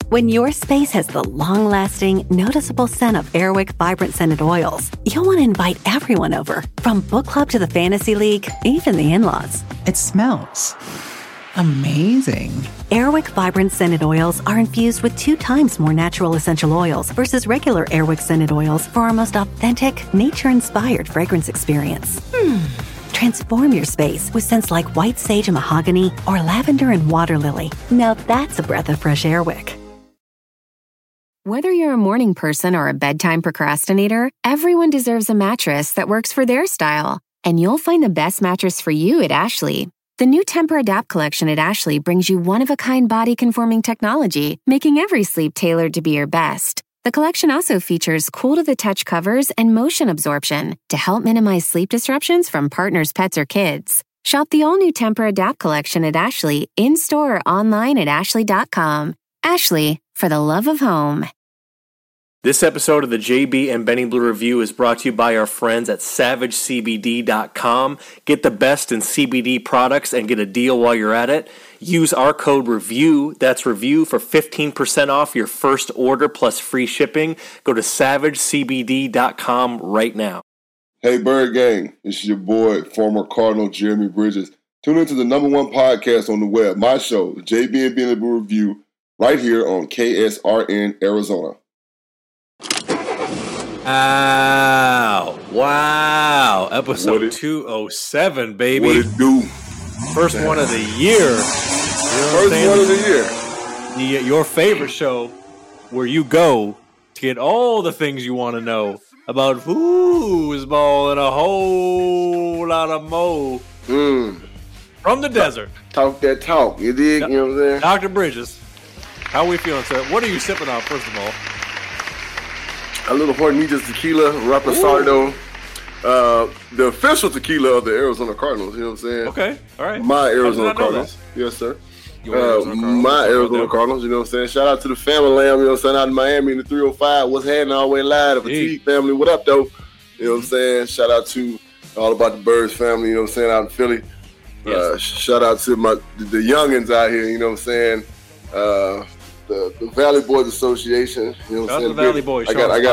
When your space has the long-lasting, noticeable scent of Airwick Vibrant Scented Oils, you'll want to invite everyone over, from book club to the fantasy league, even the in-laws. It smells amazing. Airwick Vibrant Scented Oils are infused with 2 times more natural essential oils versus regular Airwick Scented Oils for our most authentic, nature-inspired fragrance experience. Transform your space with scents like white sage and mahogany or lavender and water lily. Now that's a breath of fresh Airwick. Whether you're a morning person or a bedtime procrastinator, everyone deserves a mattress that works for their style. And you'll find the best mattress for you at Ashley. The new Tempur-Adapt collection at Ashley brings you one-of-a-kind body-conforming technology, making every sleep tailored to be your best. The collection also features cool-to-the-touch covers and motion absorption to help minimize sleep disruptions from partners, pets, or kids. Shop the all-new Tempur-Adapt collection at Ashley, in-store or online at ashley.com. Ashley, for the love of home. This episode of the JB and Benny Blue Review is brought to you by our friends at SavageCBD.com. Get the best in CBD products and get a deal while you're at it. Use our code REVIEW, that's REVIEW, for 15% off your first order plus free shipping. Go to SavageCBD.com right now. Hey, Bird Gang, this is your boy, former Cardinal Jeremy Bridges. Tune into the #1 podcast on the web, my show, the JB and Benny Blue Review, right here on KSRN Arizona. Wow. Episode 207, baby. What it do? First one of the year. You know First one of the year. Your favorite show where you go to get all the things you want to know about foosball and a whole lot of mo. From the desert. Talk that talk. You dig? You know what I'm saying? Dr. Bridges, how are we feeling, sir? What are you sipping on, first of all? A little Hornitas tequila, Reposado. The official tequila of the Arizona Cardinals, you know what I'm saying? Okay, all right. My Arizona Cardinals. Yes, sir. My Arizona Cardinals, you know what I'm saying? Shout out to the family lamb, you know what I'm saying? Out in Miami in the 305. What's happening all the way live? The Fatigue family, what up, though? You know what I'm saying? Shout out to All About the Birds family, you know what I'm saying? Out in Philly. Yes. Shout out to the youngins out here, you know what I'm saying? The Valley Boys Association, you know what I'm saying? The Valley Boys. I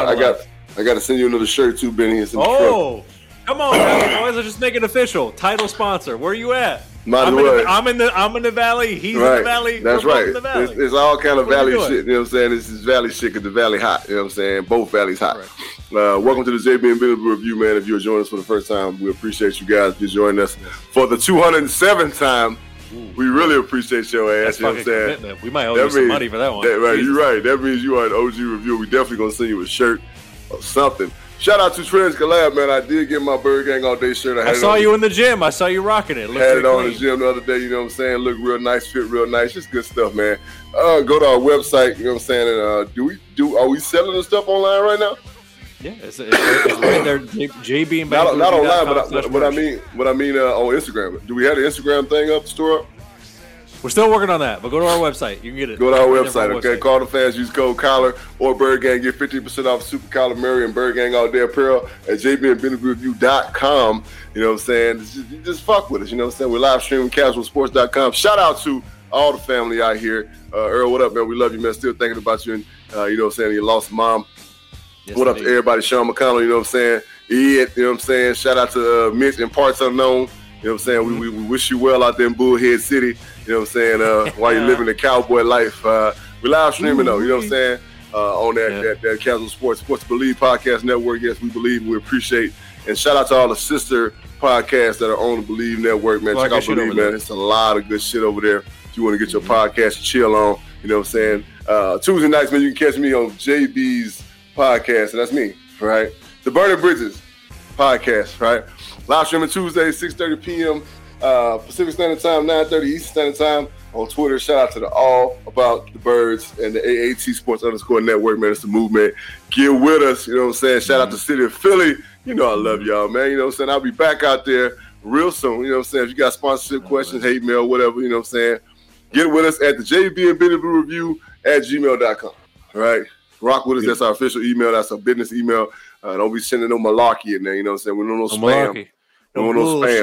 got to send you another shirt too, Benny. It's in the truck. Come on, Valley Boys! Let's just make it official. Title sponsor. Where are you at? I'm in the Valley. He's in the Valley. That's right. The Valley. It's all kind of Valley shit. You know what I'm saying? This is Valley shit because the Valley hot. You know what I'm saying? Both Valleys hot. Right. Welcome to the JB and Benny Blue Review, man. If you're joining us for the first time, we appreciate you guys for joining us for the 207th time. We really appreciate your ass. That's you know what I'm saying? Commitment. We might owe you some money for that one. Right, you're right. That means you are an OG review. We definitely gonna send you a shirt or something. Shout out to Trends Collab, man. I did get my Bird Gang All Day shirt. I saw you in the gym. I saw you rocking it. Had it on in the gym the other day. You know what I'm saying? Look real nice, fit real nice. Just good stuff, man. Go to our website. You know what I'm saying? And are we selling the stuff online right now? Yeah, it's right there. JB and not online, but what I mean on Instagram. Do we have the Instagram thing up, store up? We're still working on that, but go to our website. You can get it. Go to our website, okay? Call the fans, use code Collar or Bird Gang. Get 50% off Super Collar Murray and Bird Gang All Day Apparel at jbandbennetreview.com. You know what I'm saying? Just fuck with us. You know what I'm saying? We're live streaming casualsports.com. Shout out to all the family out here. Earl, what up, man? We love you, man. Still thinking about you and, you know what I'm saying, your lost mom. Yes, what up to everybody? Sean McConnell, you know what I'm saying? Ed, you know what I'm saying? Shout out to Mitch in Parts Unknown. You know what I'm saying? We wish you well out there in Bullhead City. You know what I'm saying? While you're living the cowboy life. We live streaming, though. You know what I'm saying? On that Casual Sports to Believe podcast network. Yes, we believe. We appreciate. And shout out to all the sister podcasts that are on the Believe network, man. Check out Believe, man. It's a lot of good shit over there. If you want to get your podcast to chill on, you know what I'm saying? Tuesday nights, man, you can catch me on JB's podcast. And that's me, right? The Burning Bridges podcast, right? Live streaming Tuesday, 6:30 p.m. Pacific Standard Time, 9:30 Eastern Standard Time on Twitter. Shout out to the All About the Birds and the AAT Sports _ network, man. It's the movement. Get with us, you know what I'm saying? Shout out to the city of Philly. You know I love y'all, man. You know what I'm saying? I'll be back out there real soon. You know what I'm saying? If you got sponsorship questions, hate mail, whatever, you know what I'm saying? Get with us at the JB and Benny Blue Review at gmail.com. All right? Rock with us. That's our official email. That's our business email. Don't be sending no malarkey in there. You know what I'm saying? We don't know spam. No spam.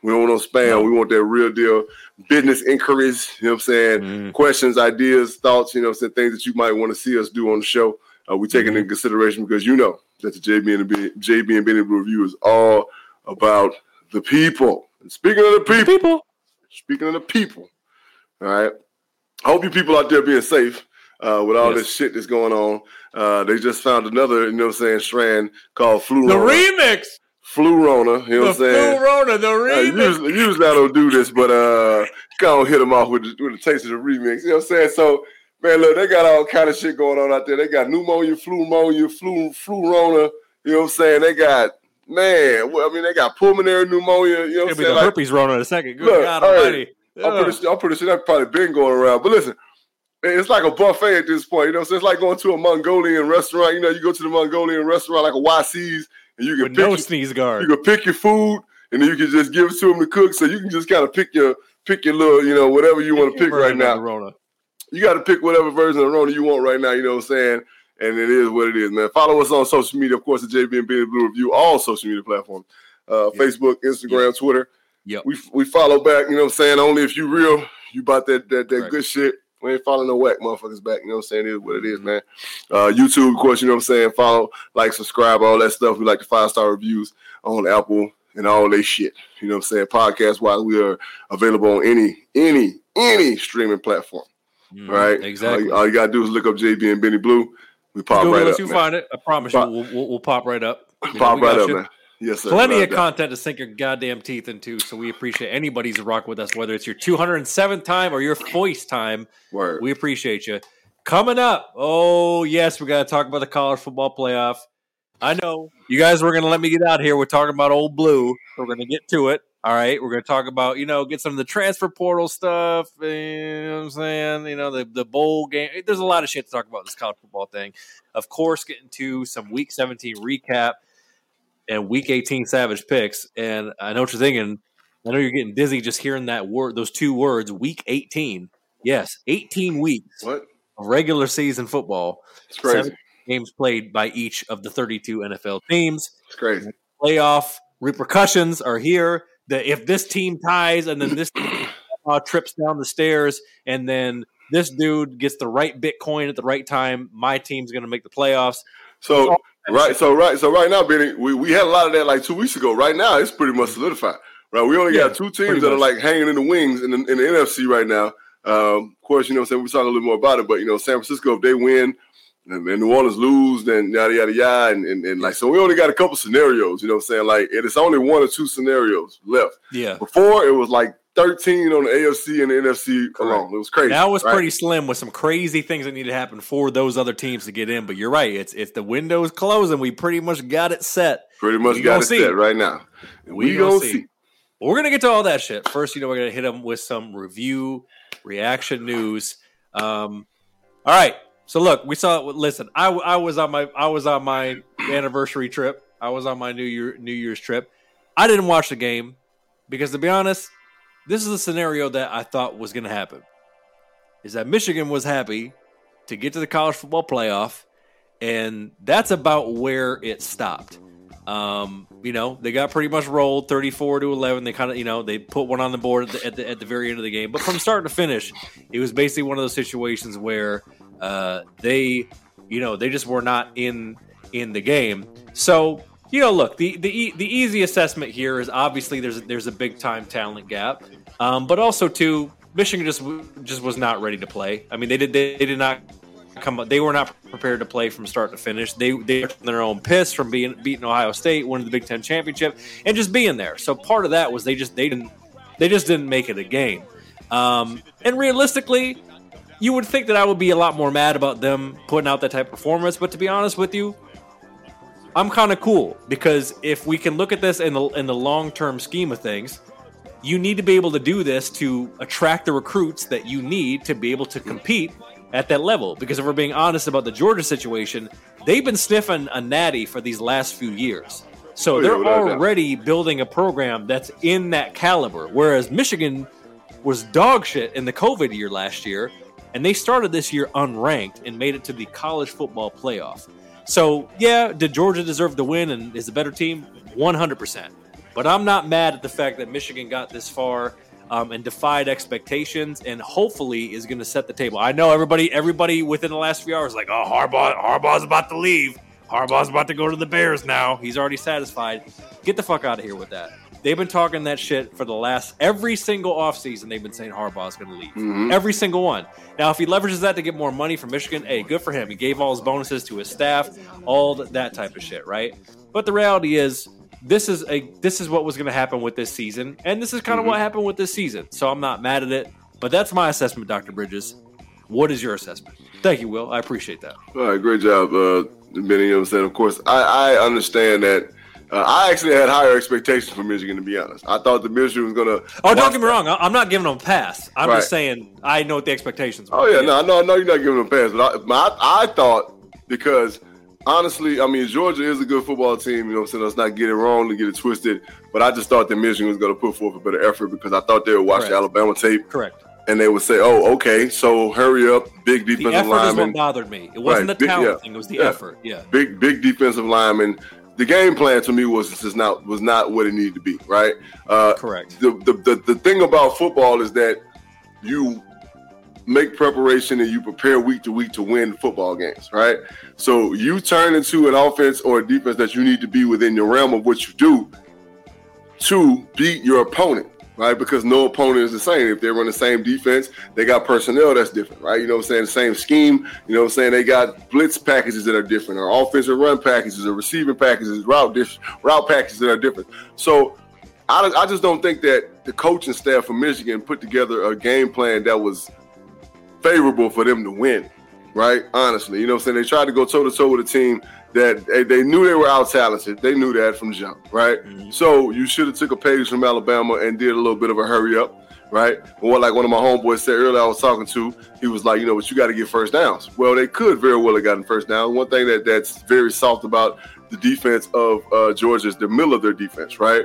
We don't want no spam. No. We want that real deal business inquiries, you know what I'm saying? Questions, ideas, thoughts, you know what I'm saying? Things that you might want to see us do on the show. We take it into consideration because you know that the JB and Benny Blue Review is all about the people. And speaking of the people, all right, I hope you people out there being safe with all this shit that's going on. They just found another, you know what I'm saying, strand called Flu Rona. The remix! Flu Rona, you know what I'm saying? Flu Rona, the remix. Usually I don't do this, but kind of hit them off with the taste of the remix. You know what I'm saying? So, man, look, they got all kind of shit going on out there. They got pneumonia, flu Rona. You know what I'm saying? They got, they got pulmonary pneumonia. You know what I'm saying? It'll be the herpes Rona in a second. Good God almighty. I'm pretty sure that's probably been going around. But listen, it's like a buffet at this point. You know what I'm saying? It's like going to a Mongolian restaurant. You know, you go to the Mongolian restaurant like a YC's, and you can pick sneeze guard. You can pick your food, and then you can just give it to them to cook. So you can just kind of pick your little, you know, whatever you want to pick right now. You got to pick whatever version of Rona you want right now. You know what I'm saying? And it is what it is, man. Follow us on social media, of course, the JB and Benny Blue Review, all social media platforms, Facebook, Instagram, Twitter. Yep. We follow back. You know what I'm saying? Only if you real, you about that good shit. We ain't following no whack motherfuckers back. You know what I'm saying? It is what it is, man. YouTube, of course, you know what I'm saying? Follow, like, subscribe, all that stuff. We like the 5-star reviews on Apple and all that shit. You know what I'm saying? Podcast-wise, we are available on any streaming platform. Right? Exactly. All you got to do is look up JB and Benny Blue. We pop right up, you find it. I promise you, we'll pop right up. Pop right up, man. Yes, sir. Plenty of content to sink your goddamn teeth into, so we appreciate anybody's rock with us, whether it's your 207th time or your first time. Word. We appreciate you. Coming up, oh, yes, we got to talk about the college football playoff. I know you guys were going to let me get out here. We're talking about Old Blue. We're going to get to it. All right, we're going to talk about, get some of the transfer portal stuff. You know what I'm saying? The bowl game. There's a lot of shit to talk about this college football thing. Of course, getting to some Week 17 recap and Week 18 Savage picks. And I know what you're thinking. I know you're getting dizzy just hearing that word, those two words, Week 18. Yes, 18 weeks of regular season football. It's crazy. 7 games played by each of the 32 NFL teams. It's crazy. Playoff repercussions are here. That if this team ties and then this team trips down the stairs and then this dude gets the right Bitcoin at the right time, my team's going to make the playoffs. So right now, Benny, we had a lot of that like 2 weeks ago. Right now, it's pretty much solidified. Right, we only got 2 teams that are like hanging in the wings in the NFC right now. Of course, you know what I'm saying, we're talking a little more about it, but San Francisco, if they win and New Orleans lose, then yada yada yada, and like, so we only got a couple scenarios. You know what I'm saying? Like, it's only 1 or 2 scenarios left. Yeah. Before, it was like 13 on the AFC and the NFC alone. It was crazy. That was pretty slim with some crazy things that need to happen for those other teams to get in. But you're right. It's the window's closing. We pretty much got it set. Pretty much got it set right now. We gonna see. We're going to get to all that shit. First, we're going to hit them with some review, reaction news. All right. So look, listen, I was on my anniversary trip. I was on my New Year's trip. I didn't watch the game because, to be honest, this is a scenario that I thought was going to happen. Is that Michigan was happy to get to the college football playoff, and that's about where it stopped. They got pretty much rolled 34-11. They kind of, they put one on the board at the very end of the game. But from start to finish, it was basically one of those situations where they just were not in the game. So, look, the easy assessment here is obviously there's a big time talent gap, but also too, Michigan just was not ready to play. I mean, they did not come up. They were not prepared to play from start to finish. They were their own piss from beating Ohio State, winning the Big Ten championship, and just being there. So part of that was they just didn't make it a game. And realistically, you would think that I would be a lot more mad about them putting out that type of performance. But to be honest with you, I'm kind of cool because if we can look at this in the long-term scheme of things, you need to be able to do this to attract the recruits that you need to be able to compete at that level. Because if we're being honest about the Georgia situation, they've been sniffing a natty for these last few years. So they're already building a program that's in that caliber. Whereas Michigan was dog shit in the COVID year last year, and they started this year unranked and made it to the college football playoff. So, yeah, did Georgia deserve to win and is a better team? 100%. But I'm not mad at the fact that Michigan got this far and defied expectations, and hopefully is going to set the table. I know everybody within the last few hours is like, oh, Harbaugh's about to leave. Harbaugh's about to go to the Bears now. He's already satisfied. Get the fuck out of here with that. They've been talking that shit for every single offseason. They've been saying Harbaugh's going to leave. Mm-hmm. Every single one. Now, if he leverages that to get more money from Michigan, hey, good for him. He gave all his bonuses to his staff, all that type of shit, right? But the reality is, this is what was going to happen with this season, and this is kind of what happened with this season. So I'm not mad at it, but that's my assessment, Dr. Bridges. What is your assessment? Thank you, Will. I appreciate that. All right, great job, Benny. You know what I'm saying? Of course, I understand that. I actually had higher expectations for Michigan, to be honest. I thought that Michigan was going to. Oh, don't get me wrong. I'm not giving them a pass. I'm just saying I know what the expectations were. Oh, yeah. No, I know you're not giving them a pass. But I thought, because honestly, I mean, Georgia is a good football team. You know what I'm saying? Let's not get it wrong and get it twisted. But I just thought that Michigan was going to put forth a better effort because I thought they would watch the Alabama tape. Correct. And they would say, oh, okay, so hurry up, big defensive lineman. The effort is what bothered me. It wasn't the talent thing. It was the effort. Yeah. Big defensive lineman. The game plan to me was not what it needed to be, right? Correct. The thing about football is that you make preparation and you prepare week to week to win football games, right? So you turn into an offense or a defense that you need to be within your realm of what you do to beat your opponent, right? Because no opponent is the same. If they run the same defense, they got personnel that's different, right? You know what I'm saying? The same scheme, you know what I'm saying? They got blitz packages that are different, or offensive run packages, or receiving packages, route packages that are different. So I just don't think that the coaching staff from Michigan put together a game plan that was favorable for them to win, right? Honestly, you know what I'm saying? They tried to go toe-to-toe with a team that they knew they were out-talented. They knew that from jump, right? Mm-hmm. So you should have took a page from Alabama and did a little bit of a hurry-up, right? Or like one of my homeboys said earlier I was talking to, he was like, you know, but you got to get first downs. Well, they could very well have gotten first down. One thing that's very soft about the defense of Georgia is the middle of their defense, right?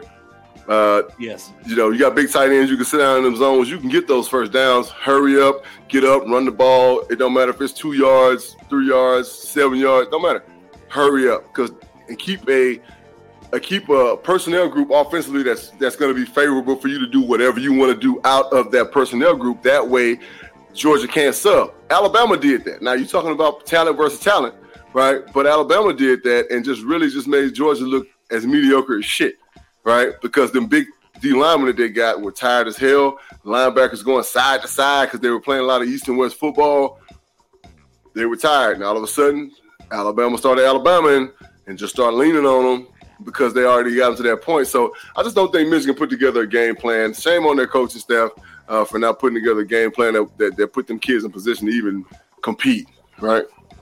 Yes. You know, you got big tight ends. You can sit down in them zones. You can get those first downs. Hurry up, get up, run the ball. It don't matter if it's 2 yards, 3 yards, 7 yards. Don't matter. Hurry up, and keep a personnel group offensively that's going to be favorable for you to do whatever you want to do out of that personnel group. That way, Georgia can't sub. Alabama did that. Now you're talking about talent versus talent, right? But Alabama did that and just made Georgia look as mediocre as shit, right? Because them big D linemen that they got were tired as hell. Linebackers going side to side because they were playing a lot of East and West football. They were tired, and all of a sudden, Alabama started Alabama and just started leaning on them because they already got them to that point. So I just don't think Michigan put together a game plan. Shame on their coaching staff for not putting together a game plan that put them kids in position to even compete, right?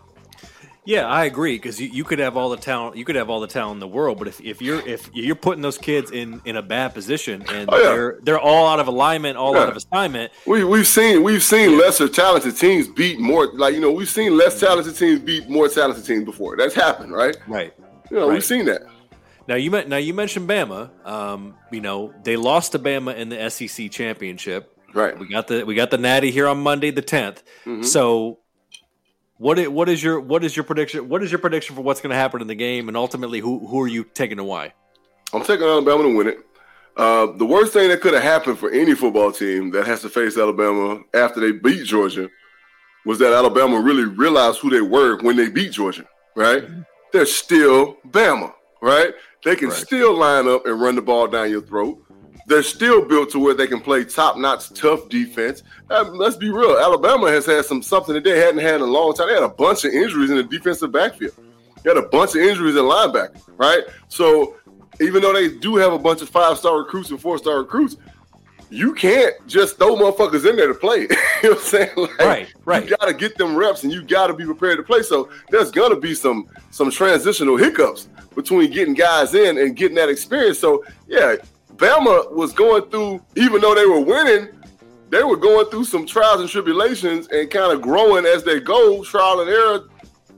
Yeah, I agree, because you could have all the talent. You could have all the talent in the world, but if you're putting those kids in a bad position and they're all out of alignment, all out of assignment. We've seen lesser talented teams beat more. Like, you know, we've seen less talented teams beat more talented teams before. That's happened, right? Right. You know, we've seen that. Now you mentioned Bama. You know, they lost to Bama in the SEC championship. Right. We got the Natty here on Monday the 10th. Mm-hmm. So. What is your prediction? What is your prediction for what's going to happen in the game, and ultimately, who are you taking and why? I'm taking Alabama to win it. The worst thing that could have happened for any football team that has to face Alabama after they beat Georgia was that Alabama really realized who they were when they beat Georgia. Right? Mm-hmm. They're still Bama. Right? They can still line up and run the ball down your throat. They're still built to where they can play top-notch, tough defense. Let's be real. Alabama has had something that they hadn't had in a long time. They had a bunch of injuries in the defensive backfield. They had a bunch of injuries in linebacker, right? So even though they do have a bunch of 5-star recruits and 4-star recruits, you can't just throw motherfuckers in there to play. You know what I'm saying? Like, right. You got to get them reps, and you got to be prepared to play. So there's going to be some transitional hiccups between getting guys in and getting that experience. So, yeah, Bama was going through, even though they were winning, they were going through some trials and tribulations and kind of growing as they go, trial and error.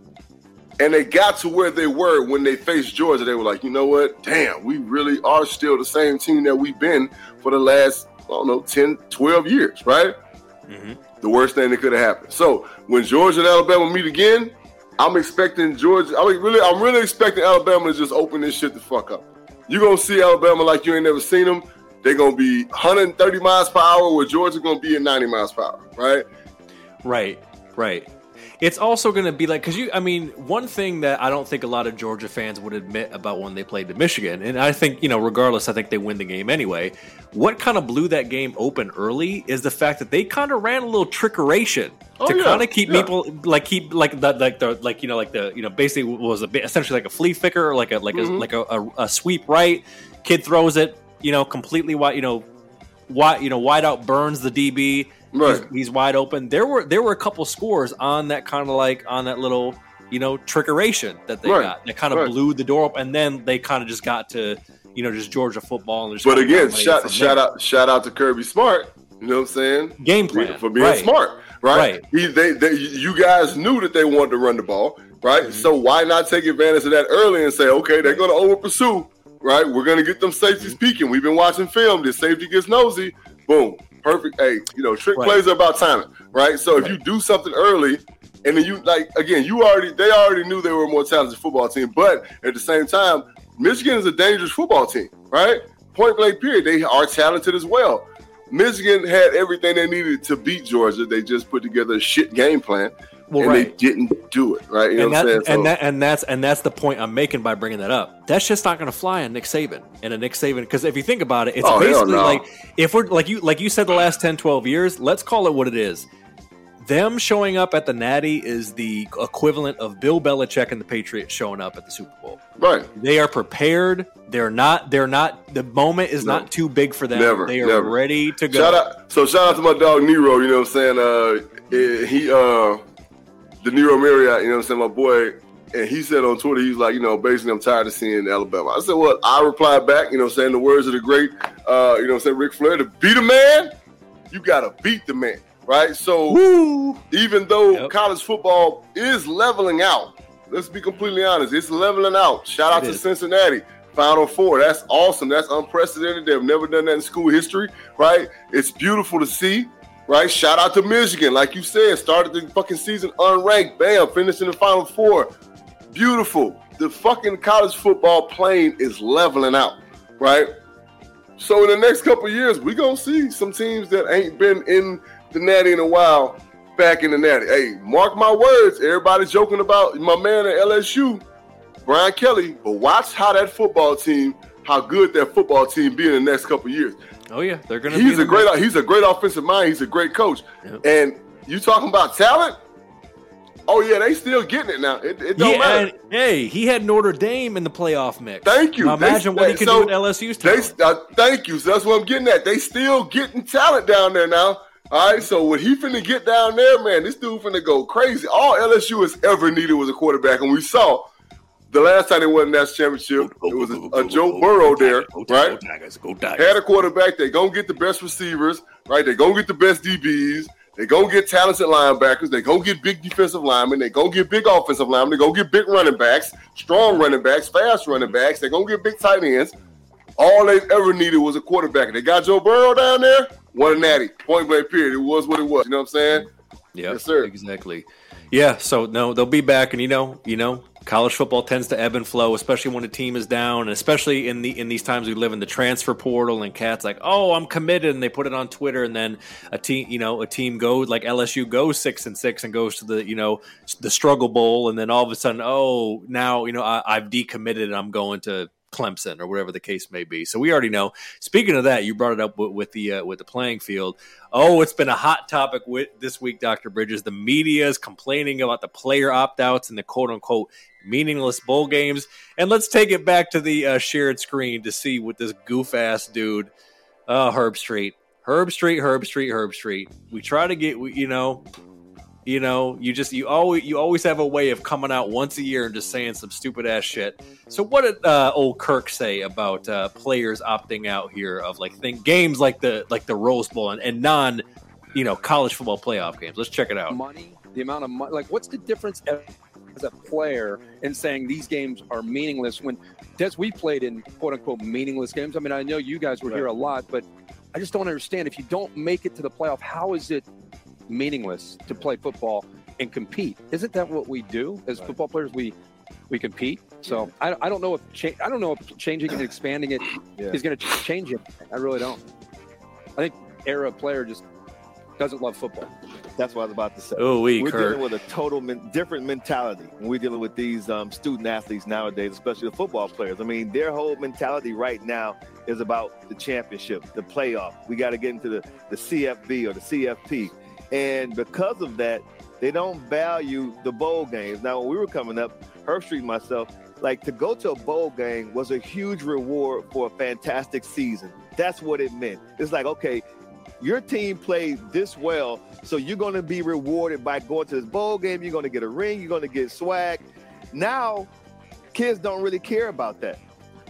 And they got to where they were when they faced Georgia. They were like, you know what? Damn, we really are still the same team that we've been for the last, 10, 12 years, right? Mm-hmm. The worst thing that could have happened. So when Georgia and Alabama meet again, I'm expecting Georgia. I'm really expecting Alabama to just open this shit the fuck up. you're going to see Alabama like you ain't never seen them. They're going to be 130 miles per hour where Georgia's going to be at 90 miles per hour, right? Right. It's also going to be like, because one thing that I don't think a lot of Georgia fans would admit about when they played to Michigan, and I think, regardless, I think they win the game anyway. What kind of blew that game open early is the fact that they kind of ran a little trickeration to kind of keep people basically was essentially like a flea flicker, or like a sweep right. Kid throws it, completely wide, wide out, burns the DB. Right. He's wide open. There were a couple scores on that kind of like on that little trickeration that they got that kind of blew the door up, and then they kind of just got to just Georgia football. And but again, shout out to Kirby Smart. You know what I'm saying? Game plan for being smart, right? You guys knew that they wanted to run the ball, right? Mm-hmm. So why not take advantage of that early and say, okay, they're going to over pursue, right? We're going to get them safeties peeking. We've been watching film. This safety gets nosy. Boom. Perfect. Hey, trick plays are about timing, right? So if you do something early, and then they already knew they were a more talented football team, but at the same time, Michigan is a dangerous football team, right? Point blank period. They are talented as well. Michigan had everything they needed to beat Georgia. They just put together a shit game plan, they didn't do it, right? You know what I'm saying? And that's the point I'm making by bringing that up. That's just not going to fly on Nick Saban because if you think about it, it's basically like if we're like you said the last 10, 12 years, let's call it what it is. Them showing up at the Natty is the equivalent of Bill Belichick and the Patriots showing up at the Super Bowl. Right. They are prepared. They're not. The moment is not too big for them. They are ready to go. Shout out to my dog Nero. You know what I'm saying? The Nero Marriott. You know what I'm saying? My boy. And he said on Twitter, he's like, basically, I'm tired of seeing Alabama. I said, well, I replied back, saying the words of the great, Ric Flair, to beat a man, you got to beat the man. Right, so even though college football is leveling out, let's be completely honest, it's leveling out. Shout out to Cincinnati, Final Four. That's awesome. That's unprecedented. They've never done that in school history, right? It's beautiful to see, right? Shout out to Michigan, like you said, started the fucking season unranked, bam, finished in the Final Four. Beautiful. The fucking college football plane is leveling out, right? So in the next couple of years, we're going to see some teams that ain't been in the Natty in a while back in the Natty. Hey, mark my words. Everybody's joking about my man at LSU, Brian Kelly, but watch how good that football team be in the next couple of years. Oh yeah, they're going to. He's a great offensive mind. He's a great coach. Yep. And you talking about talent? Oh yeah, they still getting it now. It don't matter. And, hey, he had Notre Dame in the playoff mix. Thank you. Now imagine what he could do with LSU's talent. Thank you. So that's what I'm getting at. They still getting talent down there now. All right, so when he finna get down there, man, this dude finna go crazy. All LSU has ever needed was a quarterback, and we saw the last time they won the national championship, it was a Joe Burrow there, right? Had a quarterback. They gonna get the best receivers, right? They gonna get the best DBs. They gonna get talented linebackers. They gonna get big defensive linemen. They gonna get big offensive linemen. They gonna get big running backs, strong running backs, fast running backs. They gonna get big tight ends. All they ever needed was a quarterback. They got Joe Burrow down there. Won a Natty. Point blank period. It was what it was. You know what I'm saying? Yeah, yes, sir. Exactly. Yeah, so no, they'll be back, and college football tends to ebb and flow, especially when a team is down, and especially in these times we live in, the transfer portal, and cats like, oh, I'm committed, and they put it on Twitter, and then a team goes like LSU goes 6-6 and goes to the Struggle Bowl, and then all of a sudden, oh, now I've decommitted and I'm going to Clemson or whatever the case may be. So we already know. Speaking of that, you brought it up with the playing field. Oh, it's been a hot topic this week, Dr. Bridges. The media is complaining about the player opt-outs and the quote-unquote meaningless bowl games. And let's take it back to the shared screen to see what this goof-ass dude, Herb Street. We try to get, you always have a way of coming out once a year and just saying some stupid ass shit. So what did old Kirk say about players opting out here of games like the Rose Bowl and non college football playoff games? Let's check it out. The amount of money, what's the difference as a player in saying these games are meaningless when we played in quote unquote meaningless games? I mean, I know you guys were here a lot, but I just don't understand. If you don't make it to the playoff, how is it meaningless to play football and compete? Isn't that what we do as football players? We we compete. So I don't know if changing and expanding it is going to change it. I really don't. I think era player just doesn't love football. That's what I was about to say. We're dealing with a total different mentality when we're dealing with these student athletes nowadays, especially the football players. I mean, their whole mentality right now is about the championship, the playoff. We got to get into the CFB or the CFP. And because of that, they don't value the bowl games. Now, when we were coming up, Herb Street and myself, like, to go to a bowl game was a huge reward for a fantastic season. That's what it meant. It's like, okay, your team played this well, so you're going to be rewarded by going to this bowl game. You're going to get a ring. You're going to get swag. Now, kids don't really care about that.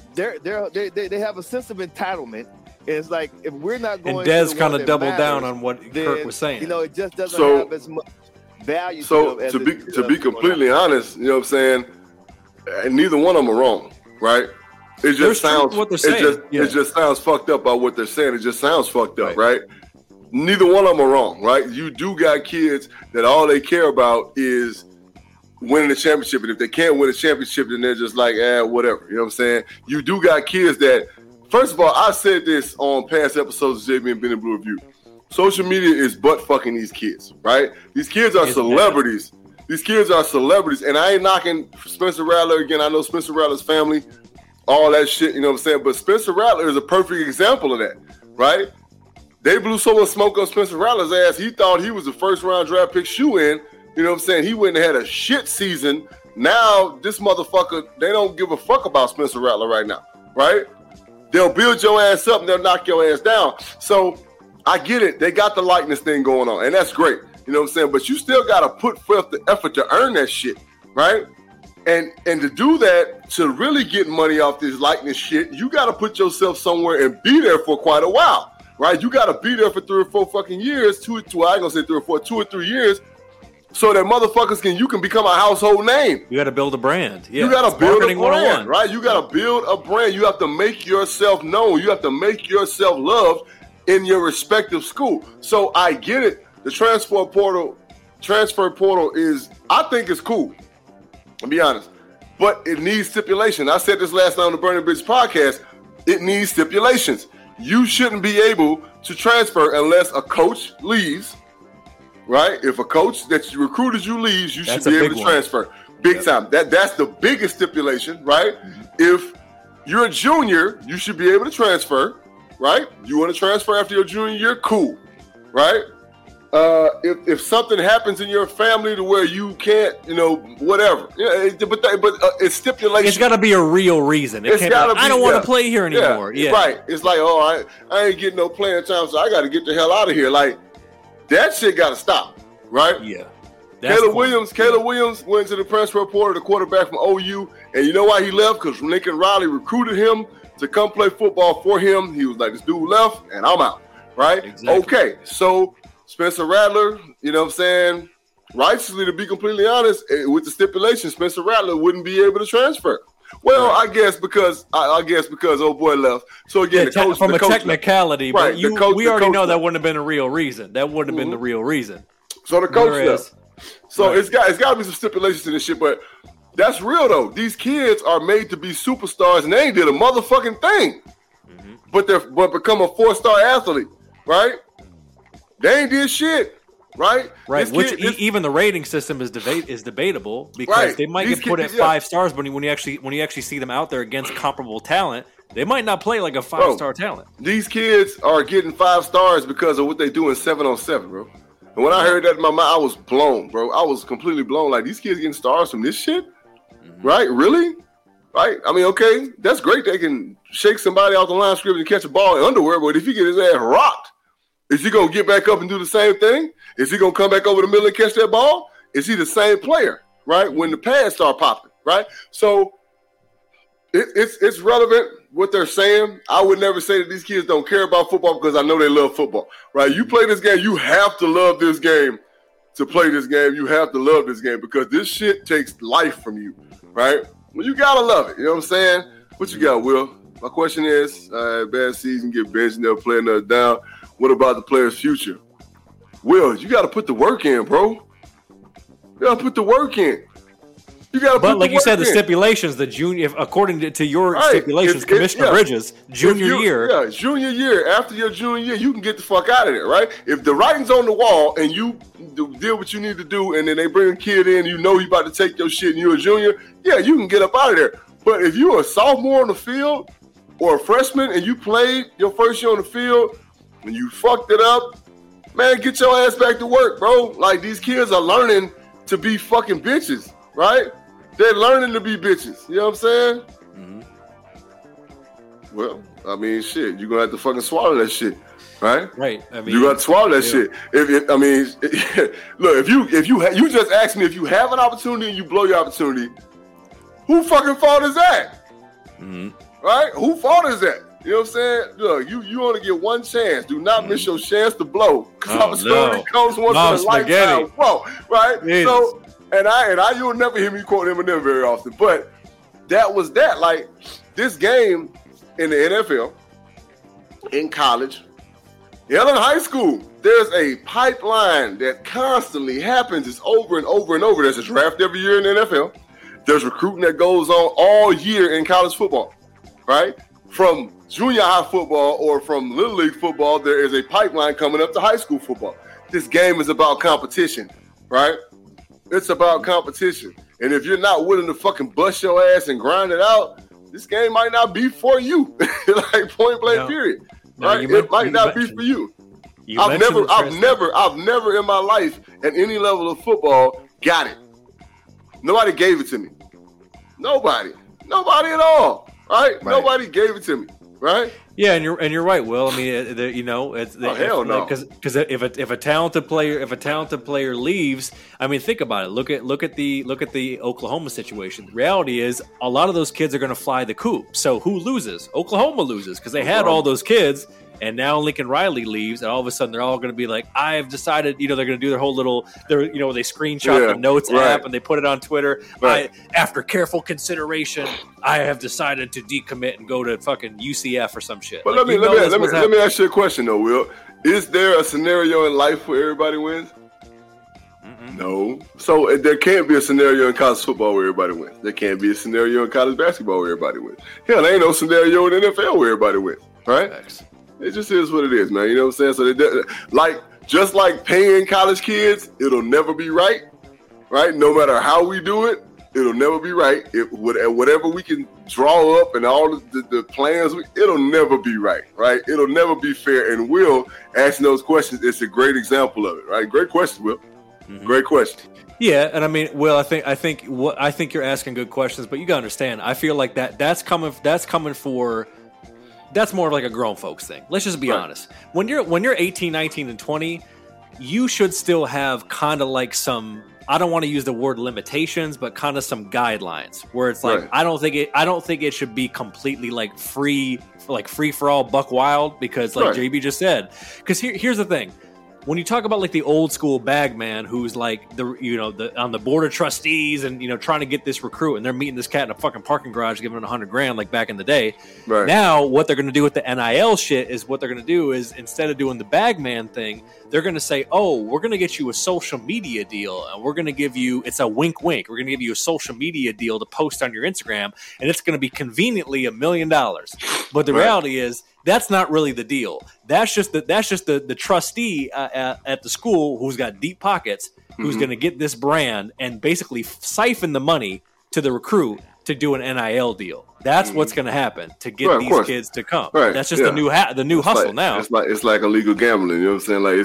They have a sense of entitlement. And it's like, if we're not going, and Dez kind of doubled down on what Kirk was saying. You know, it just doesn't have as much value. To be completely honest, you know what I'm saying? And neither one of them are wrong, right? It just sounds what they're saying. It just sounds fucked up by what they're saying. It just sounds fucked up, right? Neither one of them are wrong, right? You do got kids that all they care about is winning the championship, and if they can't win a championship, then they're just like, whatever. You know what I'm saying? You do got kids that, first of all, I said this on past episodes of JB and Benny Blue Review. Social media is butt fucking these kids, right? These kids are celebrities. These kids are celebrities, and I ain't knocking Spencer Rattler again. I know Spencer Rattler's family, all that shit, you know what I'm saying? But Spencer Rattler is a perfect example of that, right? They blew so much smoke on Spencer Rattler's ass, he thought he was a first-round draft pick shoe-in. You know what I'm saying? He wouldn't have had a shit season. Now, this motherfucker, they don't give a fuck about Spencer Rattler right now, right? They'll build your ass up and they'll knock your ass down. So, I get it. They got the likeness thing going on, and that's great. You know what I'm saying? But you still got to put forth the effort to earn that shit, right? And to do that, to really get money off this likeness shit, you got to put yourself somewhere and be there for quite a while, right? You got to be there for 3 or 4 fucking years, 2 or 3 years, so that motherfuckers you can become a household name. You got to build a brand. Yeah, you got to build a brand, right? You got to build a brand. You have to make yourself known. You have to make yourself loved in your respective school. So I get it. The transfer portal is, I think it's cool. I'll be honest. But it needs stipulation. I said this last night on the Burning Bridge podcast. It needs stipulations. You shouldn't be able to transfer unless a coach leaves, right? If a coach that recruited you leaves, you should be able to transfer. Big time. That's the biggest stipulation, right? Mm-hmm. If you're a junior, you should be able to transfer, right? You want to transfer after your junior year? Cool, right? If something happens in your family to where you can't, whatever. Yeah, but it's stipulation. It's got to be a real reason. I don't want to play here anymore. Yeah, right. It's like, I ain't getting no playing time, so I got to get the hell out of here. Like, that shit got to stop, right? Yeah. Caleb Williams went to the transfer portal, the quarterback from OU, and you know why he left? Because Lincoln Riley recruited him to come play football for him. He was like, this dude left, and I'm out, right? Exactly. Okay, so Spencer Rattler, you know what I'm saying, righteously, to be completely honest, with the stipulation, Spencer Rattler wouldn't be able to transfer. Well, right. I guess because old boy left. So again, from a technicality, right? But we already know that wouldn't have been a real reason. That wouldn't have been the real reason. So the coach left. So right. it's got to be some stipulations to this shit. But that's real though. These kids are made to be superstars, and they ain't did a motherfucking thing. Mm-hmm. But become a 4-star athlete, right? They ain't did shit, right? Right. Even the rating system is debatable because they might get put at 5 stars, but when you actually see them out there against comparable talent, they might not play like a 5-star talent. These kids are getting 5 stars because of what they do in 7-on-7, bro. And when I heard that in my mind, I was blown, bro. I was completely blown. Like, these kids getting stars from this shit, right? Really? Right? I mean, okay, that's great. They can shake somebody off the line of scrimmage and catch a ball in underwear, but if he get his ass rocked, is he going to get back up and do the same thing? Is he going to come back over the middle and catch that ball? Is he the same player, right, when the pads start popping, right? So it's relevant what they're saying. I would never say that these kids don't care about football because I know they love football, right? You play this game, you have to love this game to play this game. You have to love this game because this shit takes life from you, right? Well, you got to love it. You know what I'm saying? What you got, Will? My question is, bad season, get benched, and they'll play another down. What about the player's future? Will, you got to put the work in, bro. You got to put the work in. You got to. But like you said, the stipulations, the junior, according to your stipulations, Commissioner Bridges, junior year, junior year. After your junior year, you can get the fuck out of there, right? If the writing's on the wall and you do what you need to do, and then they bring a kid in, you know you about to take your shit, and you're a junior, yeah, you can get up out of there. But if you're a sophomore on the field or a freshman and you played your first year on the field and you fucked it up, man, get your ass back to work, bro. Like, these kids are learning to be fucking bitches, right? They're learning to be bitches. You know what I'm saying? Mm-hmm. Well, I mean, shit, you're going to have to fucking swallow that shit, right? Right. I mean, you got to swallow that shit. Look, if you just asked me if you have an opportunity and you blow your opportunity, who fucking fault is that? Mm-hmm. Right? Who fault is that? You know what I'm saying? Look, you only get one chance. Do not miss your chance to blow. Because opportunity comes once in a lifetime. Whoa, right? Jesus. So, and you'll never hear me quote Eminem very often. But that was that. Like, this game in the NFL, in college, in high school, there's a pipeline that constantly happens. It's over and over and over. There's a draft every year in the NFL. There's recruiting that goes on all year in college football, right? From junior high football or from Little League football, there is a pipeline coming up to high school football. This game is about competition, right? It's about competition. And if you're not willing to fucking bust your ass and grind it out, this game might not be for you. Like, point blank, period. Right? It might not be for you. I've never in my life at any level of football got it. Nobody gave it to me. Nobody at all. Right? Nobody gave it to me. Right? Yeah, and you're right, Will. I mean, hell no. Because if a talented player leaves, I mean, think about it. Look at the Oklahoma situation. The reality is, a lot of those kids are going to fly the coop. So who loses? Oklahoma loses because they had all those kids. And now Lincoln Riley leaves, and all of a sudden they're all going to be like, I have decided, they're going to do their whole little, they screenshot the notes app and they put it on Twitter. Right. After careful consideration, I have decided to decommit and go to fucking UCF or some shit. But let me ask you a question though, Will. Is there a scenario in life where everybody wins? No. So there can't be a scenario in college football where everybody wins. There can't be a scenario in college basketball where everybody wins. Hell, there ain't no scenario in the NFL where everybody wins, right? Thanks. It just is what it is, man. You know what I'm saying? So just like paying college kids, it'll never be right? No matter how we do it, it'll never be right. Whatever we can draw up and all the plans, it'll never be right? It'll never be fair. And Will asking those questions, it's a great example of it, right? Great question, Will. Mm-hmm. Great question. Yeah, and I mean, Will, I think you're asking good questions, but you gotta understand. I feel like that's coming for. That's more of like a grown folks thing. Let's just be honest. When you're 18, 19, and 20, you should still have kind of like some, I don't want to use the word limitations, but kind of some guidelines where it's like, I don't think it should be completely like free for all buck wild, because like JB just said, because here's the thing. When you talk about like the old school bag man who's like on the board of trustees and trying to get this recruit, and they're meeting this cat in a fucking parking garage giving him $100,000 like back in the day. Right. Now what they're going to do with the NIL shit is what they're going to do is, instead of doing the bag man thing, they're going to say, oh, we're going to get you a social media deal, and we're going to give you, it's a wink wink, we're going to give you a social media deal to post on your Instagram, and it's going to be conveniently $1 million. But the reality is, that's not really the deal. That's just the trustee at the school who's got deep pockets, who's going to get this brand and basically siphon the money to the recruit to do an NIL deal. That's what's going to happen to get these kids to come. Right. That's just the new hustle now. It's like illegal gambling. You know what I'm saying? Like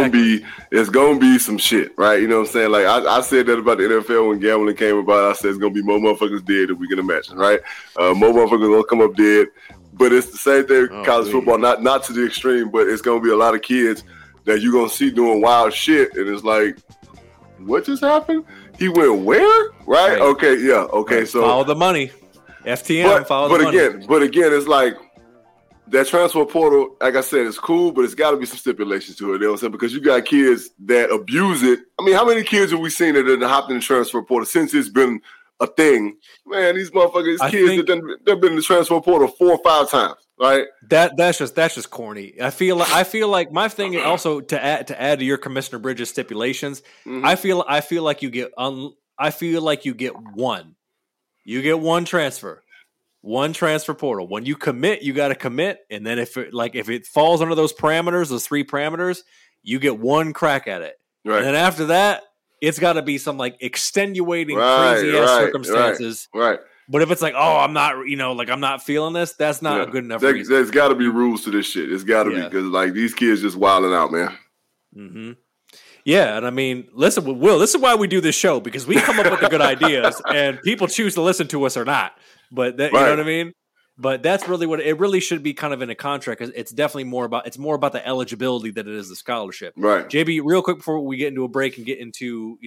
it's gonna be some shit, right? You know what I'm saying? Like I said that about the NFL when gambling came about. I said it's gonna be more motherfuckers dead than we can imagine, right? More motherfuckers gonna come up dead. But it's the same thing with college football, not to the extreme, but it's going to be a lot of kids that you're going to see doing wild shit. And it's like, what just happened? He went where? Right? Okay, yeah. Okay, so. Follow the money. FTM, follow the money. But again, it's like that transfer portal, like I said, it's cool, but it's got to be some stipulations to it. You know what I'm saying? Because you got kids that abuse it. I mean, how many kids have we seen that have hopped in the transfer portal since it's been a thing? Man, these motherfuckers, kids, they've been in the transfer portal 4 or 5 times, right? That's just corny. I feel like my thing also to add to your Commissioner Bridges stipulations. Mm-hmm. I feel like you get I feel like you get one. You get one transfer portal. When you commit, you got to commit, and then if it falls under those parameters, those 3 parameters, you get one crack at it. Right. And then after that, it's got to be some like extenuating, crazy ass circumstances. Right. But if it's like, oh, I'm not, I'm not feeling this, that's not a good enough reason. There's got to be rules to this shit. It's got to be, because like these kids just wilding out, man. Mm-hmm. Yeah, and I mean, listen, Will, this is why we do this show, because we come up with the good ideas, and people choose to listen to us or not. But you know what I mean? But that's really what it really should be, kind of in a contract. It's definitely more about the eligibility than it is the scholarship. Right. JB, real quick before we get into a break and get into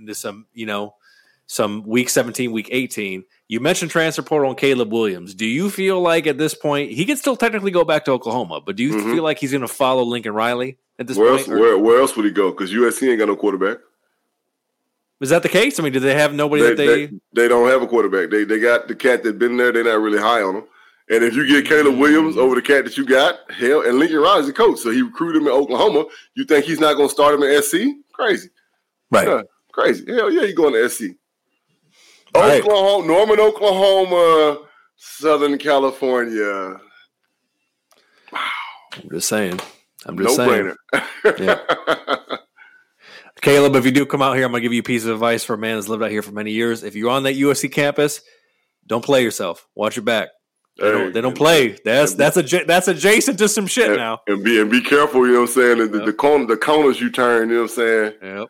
some week 17, week 18. You mentioned transfer portal on Caleb Williams. Do you feel like at this point he can still technically go back to Oklahoma, but do you feel like he's going to follow Lincoln Riley at this point? Where else would he go? Because USC ain't got no quarterback. Was that the case? I mean, did they have nobody They don't have a quarterback. They got the cat that's been there. They're not really high on him. And if you get Caleb Williams over the cat that you got, hell, and Lincoln Riley's the coach, so he recruited him in Oklahoma. You think he's not going to start him in SC? Crazy. Right. Yeah, crazy. Hell yeah, he's going to SC. Right. Oklahoma, Norman, Oklahoma, Southern California. Wow. I'm just saying. No-brainer. Yeah. Caleb, if you do come out here, I'm going to give you a piece of advice for a man that's lived out here for many years. If you're on that USC campus, don't play yourself. Watch your back. They don't play. That's adjacent to some shit now. And be careful, you know what I'm saying? The corners you turn, you know what I'm saying? Yep.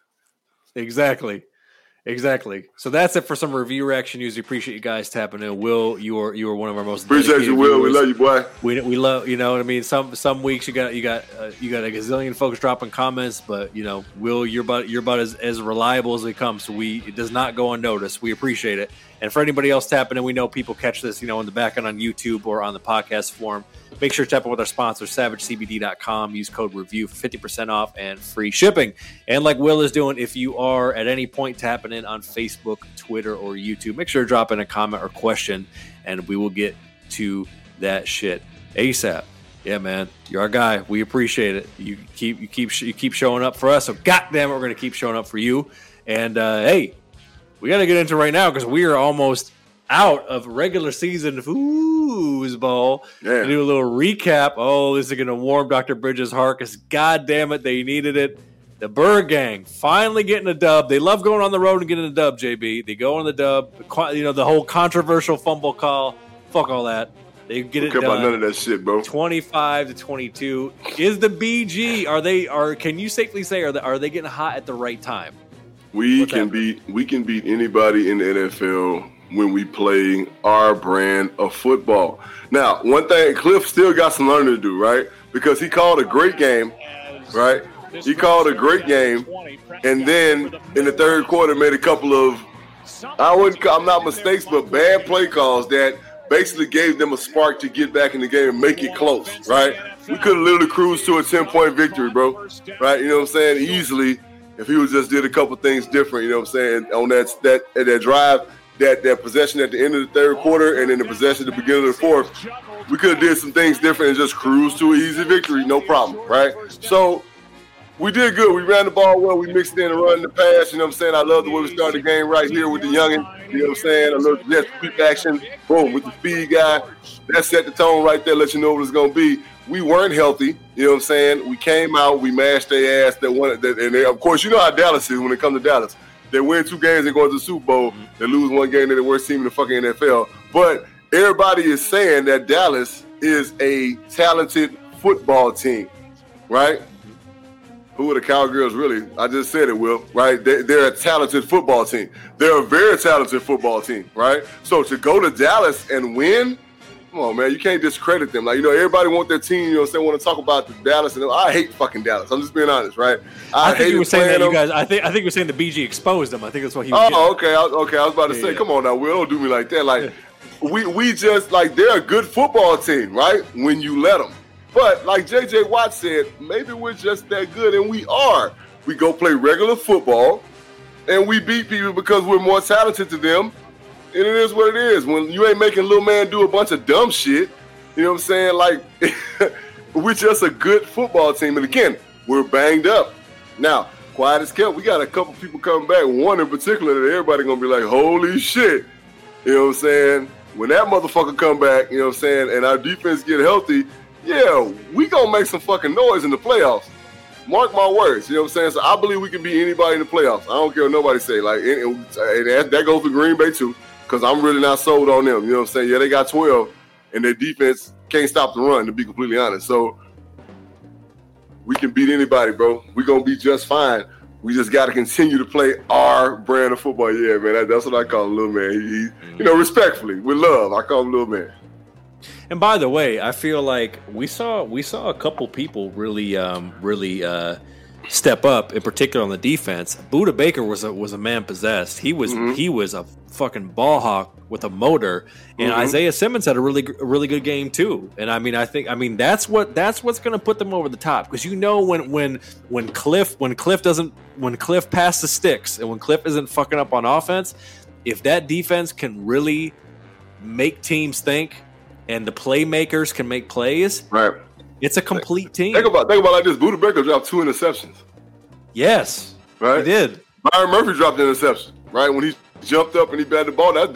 Exactly. So that's it for some review reaction news. We appreciate you guys tapping in. Will, you are one of our most appreciate you, Will. Viewers. We love you, boy. We love, you know what I mean. Some weeks you got a gazillion folks dropping comments, but Will, you're about as reliable as we come. So it does not go unnoticed. We appreciate it. And for anybody else tapping in, we know people catch this, in the back end on YouTube or on the podcast form. Make sure to tap in with our sponsor, SavageCBD.com. Use code REVIEW for 50% off and free shipping. And like Will is doing, if you are at any point tapping in on Facebook, Twitter, or YouTube, make sure to drop in a comment or question, and we will get to that shit ASAP. Yeah, man, you're our guy. We appreciate it. You keep showing up for us. So goddamn it, we're going to keep showing up for you. And hey, we got to get into it right now because we are almost out of regular season foosball. Yeah. Do a little recap. Oh, this is going to warm Dr. Bridges' heart because, God damn it, they needed it. The Bird Gang finally getting a dub. They love going on the road and getting a dub, JB. They go on the dub. The whole controversial fumble call. Fuck all that. They get it done. About none of that shit, bro. 25-22. Is the BG? Can you safely say are they getting hot at the right time? We can beat anybody in the NFL when we play our brand of football. Now, one thing, Cliff still got some learning to do, right? Because he called a great game, right? He called a great game, and then in the third quarter made a couple of, I'm not mistakes, but bad play calls that basically gave them a spark to get back in the game and make it close, right? We could have literally cruised to a 10-point victory, bro, right? You know what I'm saying? Easily, if he just did a couple things different, you know what I'm saying, on that drive, that possession at the end of the third quarter and then the possession at the beginning of the fourth, we could have did some things different and just cruise to an easy victory, no problem, right? So we did good. We ran the ball well. We mixed in the run and the pass, you know what I'm saying? I love the way we started the game right here with the youngin', you know what I'm saying? A little jet sweep action, boom, with the speed guy. That set the tone right there, let you know what it's going to be. We weren't healthy, you know what I'm saying? We came out, we mashed their ass. And of course, you know how Dallas is when it comes to Dallas. They win 2 games and go to the Super Bowl. They lose 1 game, they're the worst team in the fucking NFL. But everybody is saying that Dallas is a talented football team, right? Who are the Cowgirls really? I just said it, Will, right? They're a talented football team. They're a very talented football team, right? So to go to Dallas and win, come on, man, you can't discredit them. Like, everybody want their team, you know what I'm saying, want to talk about the Dallas. And I hate fucking Dallas. I'm just being honest, right? I think you were saying that you guys, I think you were saying the BG exposed them. I think that's what he was getting. Okay. I was about to say, come on now, Will, don't do me like that. Like, we just, like, they're a good football team, right? When you let them. But like J.J. Watt said, maybe we're just that good, and we are. We go play regular football, and we beat people because we're more talented to them, and it is what it is. When you ain't making little man do a bunch of dumb shit, you know what I'm saying? Like, we're just a good football team. And again, we're banged up. Now, quiet as kept. We got a couple people coming back. One in particular that everybody gonna be like, holy shit. You know what I'm saying? When that motherfucker come back, you know what I'm saying, and our defense get healthy, yeah, we gonna make some fucking noise in the playoffs. Mark my words, you know what I'm saying? So I believe we can beat anybody in the playoffs. I don't care what nobody say. Like, and that goes for Green Bay too, because I'm really not sold on them. You know what I'm saying? Yeah, they got 12, and their defense can't stop the run, to be completely honest. So we can beat anybody, bro. We're going to be just fine. We just got to continue to play our brand of football. Yeah, man, that's what I call him, little man. He respectfully, with love, I call him little man. And by the way, I feel like we saw a couple people really step up, in particular on the defense. Budda Baker was a man possessed. He was a fucking ball hawk with a motor, and Isaiah Simmons had a really good game too. And I mean that's what's going to put them over the top, because when Cliff passes the sticks and when Cliff isn't fucking up on offense, if that defense can really make teams think and the playmakers can make plays, right? It's a complete team. Think about like this. Budda Baker dropped 2 interceptions. Yes, right. He did. Byron Murphy dropped an interception, right? When he jumped up and he batted the ball, that's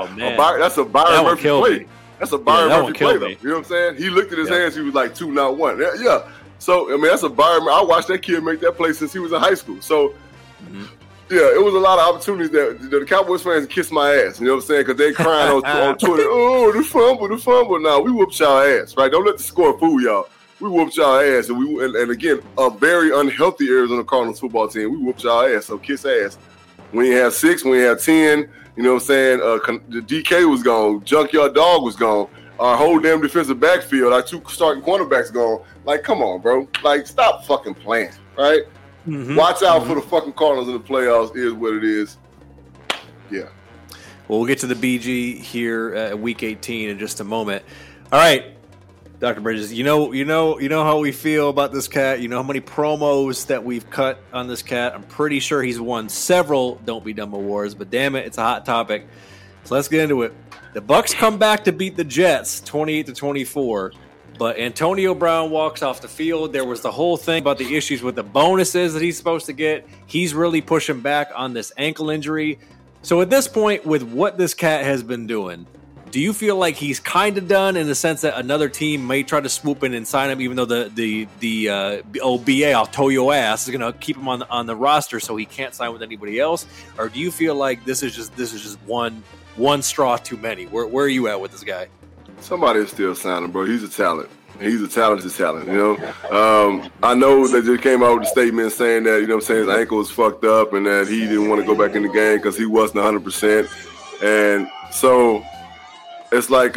a Byron Murphy play. That's a Byron Murphy play, though. You know what I'm saying? He looked at his hands. He was like 2, not 1. Yeah. So I mean, that's a Byron. I watched that kid make that play since he was in high school. So. Yeah, it was a lot of opportunities that the Cowboys fans kissed my ass. You know what I'm saying? Because they crying on Twitter. Oh, the fumble. Nah, we whooped y'all ass, right? Don't let the score fool y'all. We whooped y'all ass, and again, a very unhealthy Arizona Cardinals football team. We whooped y'all ass, so kiss ass. When you have 6, when you have 10, you know what I'm saying? The DK was gone. Junkyard Dog was gone. Our whole damn defensive backfield, our 2 starting cornerbacks gone. Like, come on, bro. Like, stop fucking playing, right? Watch out for the fucking Cardinals in the playoffs. Is what it is. Yeah. Well, we'll get to the BG here at Week 18 in just a moment. All right, Dr. Bridges. You know how we feel about this cat. You know how many promos that we've cut on this cat. I'm pretty sure he's won several Don't Be Dumb awards, but damn it, it's a hot topic. So let's get into it. The Bucs come back to beat the Jets 28-24. But Antonio Brown walks off the field. There was the whole thing about the issues with the bonuses that he's supposed to get. He's really pushing back on this ankle injury. So at this point, with what this cat has been doing, do you feel like he's kind of done in the sense that another team may try to swoop in and sign him, even though the BA, I'll tow your ass, is going to keep him on the roster so he can't sign with anybody else? Or do you feel like this is just one straw too many? Where are you at with this guy? Somebody is still signing, bro. He's a talent. He's a talented talent, you know. I know they just came out with a statement saying that, you know what I'm saying, his ankle was fucked up and that he didn't want to go back in the game because he wasn't 100%. And so it's like,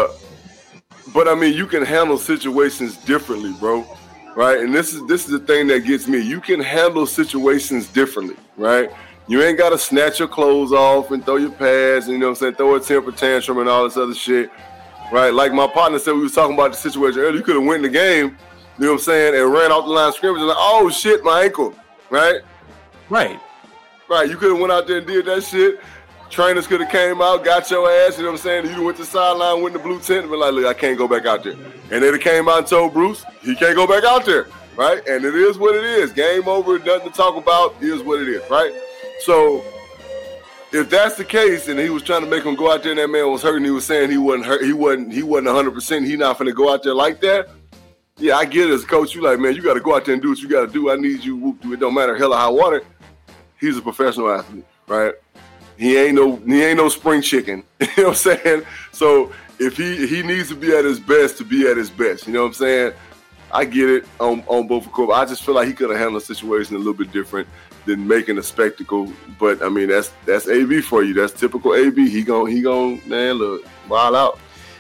but I mean, you can handle situations differently, bro, right? And this is the thing that gets me. You can handle situations differently, right? You ain't got to snatch your clothes off and throw your pads and, you know what I'm saying, throw a temper tantrum and all this other shit. Right, like my partner said, we was talking about the situation earlier. You could have went in the game, you know what I'm saying, and ran off the line of scrimmage and like, oh shit, my ankle, right? Right. You could have went out there and did that shit. Trainers could have came out, got your ass, you know what I'm saying? You went to the sideline, went in the blue tent, and been like, look, I can't go back out there. And they'd have came out and told Bruce, he can't go back out there, right? And it is what it is. Game over, nothing to talk about, is what it is, right? So if that's the case, and he was trying to make him go out there and that man was hurt and he was saying he wasn't hurt, he wasn't 100%, he not finna go out there like that, yeah, I get it as a coach. You like, man, you got to go out there and do what you got to do. I need you. It don't matter hell or high water. He's a professional athlete, right? He ain't no spring chicken. You know what I'm saying? So if he needs to be at his best to be at his best, you know what I'm saying? I get it on both of Kobe. I just feel like he could have handled the situation a little bit different than making a spectacle. But I mean, that's AB for you. That's typical AB. He gon' man, look, wild out.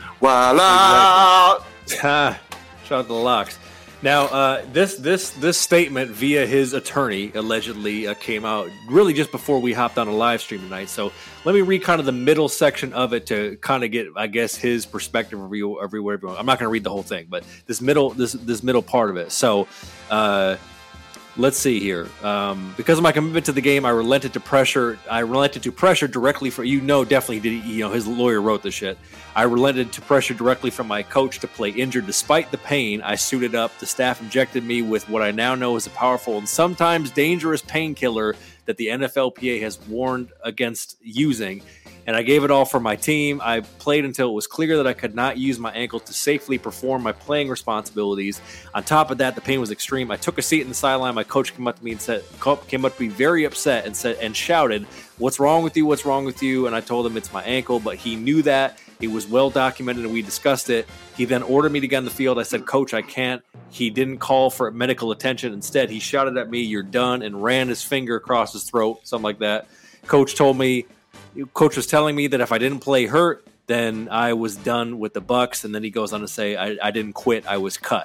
Shout out to the Locks. Now, this statement via his attorney allegedly came out really just before we hopped on a live stream tonight. So let me read kind of the middle section of it to kind of get, I guess, his perspective of everywhere. I'm not going to read the whole thing, but this middle part of it. So Let's see here. Because of my commitment to the game, I relented to pressure directly for definitely did. His lawyer wrote the shit. I relented to pressure directly from my coach to play injured. Despite the pain, I suited up. The staff injected me with what I now know is a powerful and sometimes dangerous painkiller that the NFLPA has warned against using. And I gave it all for my team. I played until it was clear that I could not use my ankle to safely perform my playing responsibilities. On top of that, the pain was extreme. I took a seat in the sideline. My coach came up to me very upset and shouted, "What's wrong with you? What's wrong with you?" And I told him it's my ankle, but he knew that. It was well documented and we discussed it. He then ordered me to get on the field. I said, "Coach, I can't." He didn't call for medical attention. Instead, he shouted at me, "You're done," and ran his finger across his throat, something like that. Coach was telling me that if I didn't play hurt, then I was done with the Bucs. And then he goes on to say, I didn't quit, I was cut.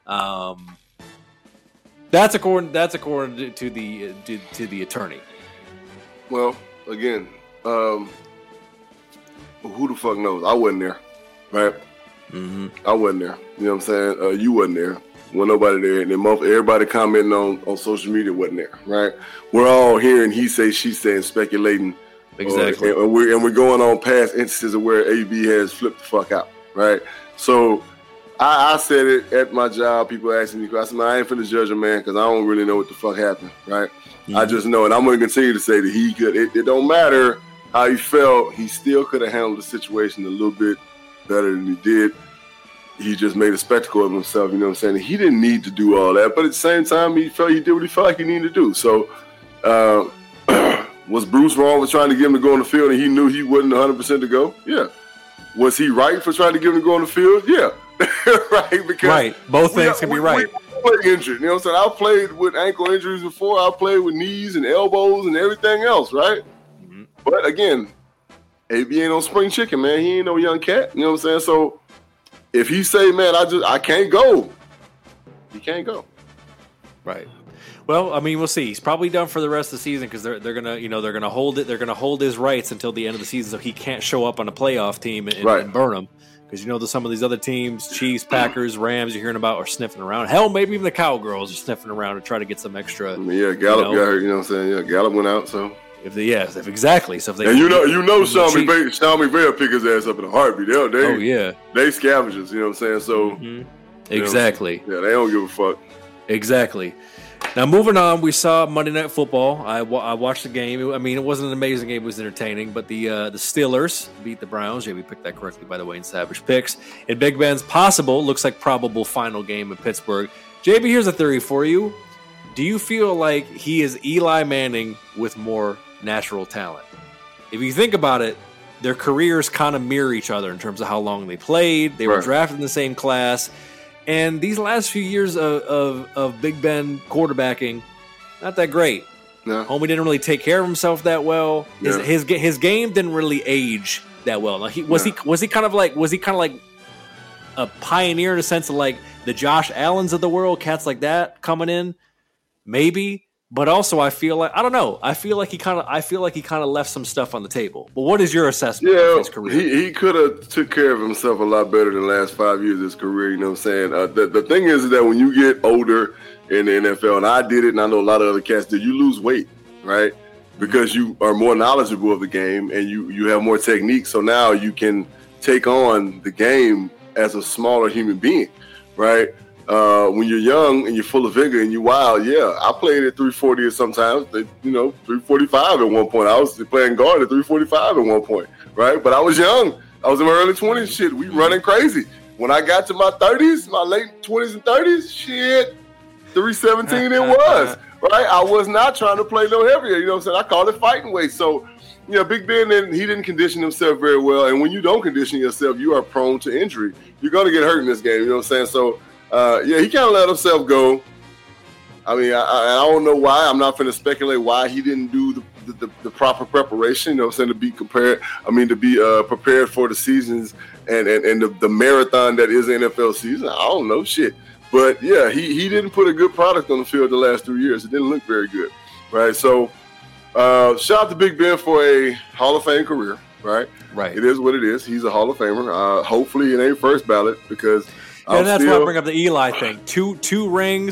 That's according to the attorney. Well, again, who the fuck knows? I wasn't there, right? Mm-hmm. I wasn't there. You know what I'm saying? You wasn't there. Wasn't nobody there. And then everybody commenting on social media wasn't there, right? We're all hearing he say, she say, and speculating. Exactly. And we're going on past instances of where AB has flipped the fuck out, right? So I said it at my job. People asking me, I said, man, I ain't finna judge a man because I don't really know what the fuck happened, right? Mm-hmm. I just know, and I'm going to continue to say that he could. It don't matter how he felt. He still could have handled the situation a little bit better than he did. He just made a spectacle of himself, you know what I'm saying? He didn't need to do all that, but at the same time, he felt he did what he felt like he needed to do. So, was Bruce wrong for trying to get him to go on the field and he knew he wasn't 100% to go? Yeah. Was he right for trying to get him to go on the field? Yeah. Right? Because both things can be right. We play injured, you know what I'm saying? I've played with ankle injuries before. I've played with knees and elbows and everything else, right? Mm-hmm. But again, AB ain't no spring chicken, man. He ain't no young cat, you know what I'm saying? So if he say, man, I can't go, he can't go. Right. Well, I mean, we'll see. He's probably done for the rest of the season because they're gonna hold it. They're gonna hold his rights until the end of the season, so he can't show up on a playoff team and burn them. Because some of these other teams, Chiefs, Packers, Rams, you're hearing about are sniffing around. Hell, maybe even the Cowgirls are sniffing around to try to get some extra. I mean, yeah, Gallup got hurt. You know what I'm saying? Yeah, Gallup went out. So exactly. So if they and Sean McVay pick his ass up in a heartbeat. They scavengers. You know what I'm saying? So exactly. Yeah, they don't give a fuck. Exactly. Now, moving on, we saw Monday Night Football. I watched the game. I mean, it wasn't an amazing game. It was entertaining. But the Steelers beat the Browns. JB picked that correctly, by the way, in Savage Picks. In Big Ben's probable final game in Pittsburgh. JB, here's a theory for you. Do you feel like he is Eli Manning with more natural talent? If you think about it, their careers kind of mirror each other in terms of how long they played. They were drafted in the same class. And these last few years of Big Ben quarterbacking, not that great. No. Homie didn't really take care of himself that well. Yeah. His game didn't really age that well. Like was he kind of like a pioneer in a sense of like the Josh Allens of the world, cats like that coming in, maybe. But also, I feel like I feel like he kind of left some stuff on the table. But what is your assessment of his career? He could have took care of himself a lot better than the last 5 years of his career. You know what I'm saying? The thing is that when you get older in the NFL, and I did it, and I know a lot of other cats do, you lose weight, right? Because you are more knowledgeable of the game and you have more technique. So now you can take on the game as a smaller human being, right? When you're young and you're full of vigor and you're wild, I played at 340 or sometimes, 345 at one point. I was playing guard at 345 at one point, right? But I was young. I was in my early 20s. Shit, we running crazy. When I got to my 30s, my late 20s and 30s, shit, 317 it was, right? I was not trying to play no heavier. You know what I'm saying? I called it fighting weight. So, Big Ben, he didn't condition himself very well. And when you don't condition yourself, you are prone to injury. You're going to get hurt in this game. You know what I'm saying? So, he kind of let himself go. I mean, I don't know why. I'm not going to speculate why he didn't do the proper preparation. You know what I'm saying? To be prepared for the seasons and the marathon that is the NFL season. I don't know shit. But he didn't put a good product on the field the last 3 years. It didn't look very good, right? So, shout out to Big Ben for a Hall of Fame career, right? Right. It is what it is. He's a Hall of Famer. Hopefully, it ain't first ballot because. And that's why I bring up the Eli thing. Two rings,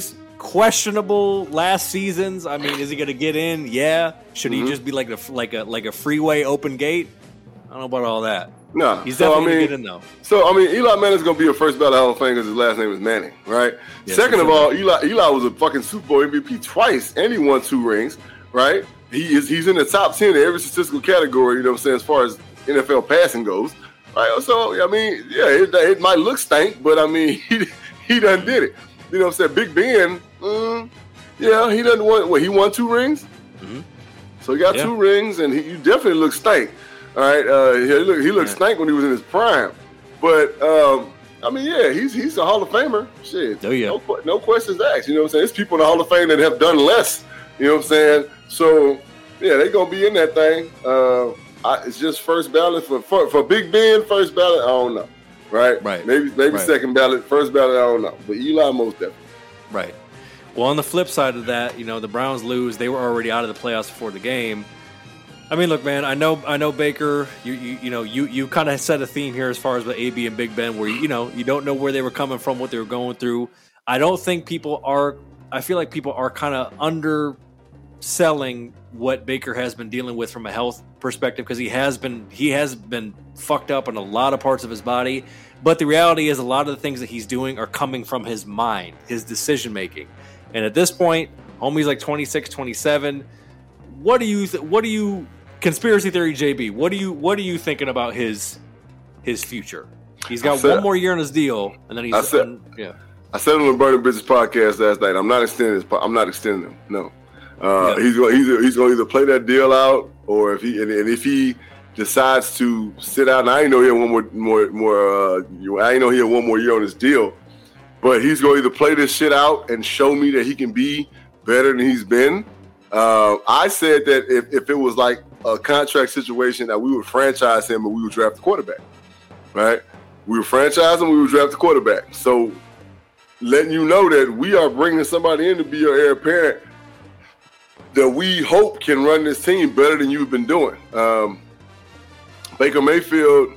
questionable last seasons. I mean, is he going to get in? Yeah. Should he just be like a freeway open gate? I don't know about all that. No, he's definitely going to get in though. So I mean, Eli Manning's going to be a first ballot Hall of Fame because his last name is Manning, right? Yes, Second of all, Eli was a fucking Super Bowl MVP twice, and he won 2 rings, right? He's in the top 10 in every statistical category. You know what I'm saying, as far as NFL passing goes, right? So I mean, yeah, it might look stank, but I mean, he done did it. You know what I'm saying? Big Ben, yeah, he done won. What, he won 2 rings? Mm-hmm. So he got 2 rings, and he definitely looks stank. All right, he looked stank when he was in his prime, but I mean, yeah, he's a Hall of Famer. Shit, no questions asked. You know what I'm saying? There's people in the Hall of Fame that have done less. You know what I'm saying? So yeah, they gonna be in that thing. It's just first ballot for Big Ben. First ballot, I don't know. Right. Maybe second ballot. First ballot, I don't know. But Eli most definitely. Right. Well, on the flip side of that, you know, the Browns lose. They were already out of the playoffs before the game. I mean, look, man. I know Baker. You kind of set a theme here as far as with AB and Big Ben, where you don't know where they were coming from, what they were going through. I don't think people are. I feel like people are kind of underselling what Baker has been dealing with from a health perspective, because he has been fucked up in a lot of parts of his body. But the reality is, a lot of the things that he's doing are coming from his mind, his decision making. And at this point, homie's like 26, 27. What do you conspiracy theory JB? What are you thinking about his future? He's got one more year on his deal, and then he's I said on the Burning Bridges podcast last night, I'm not extending him. No. He's going to either play that deal out, or if he decides to sit out, and I ain't know he had one more year on his deal, but he's going to either play this shit out and show me that he can be better than he's been. I said that if it was like a contract situation, that we would franchise him and we would draft the quarterback, right? We would franchise him, we would draft the quarterback. So letting you know that we are bringing somebody in to be your heir apparent that we hope can run this team better than you've been doing. Baker Mayfield,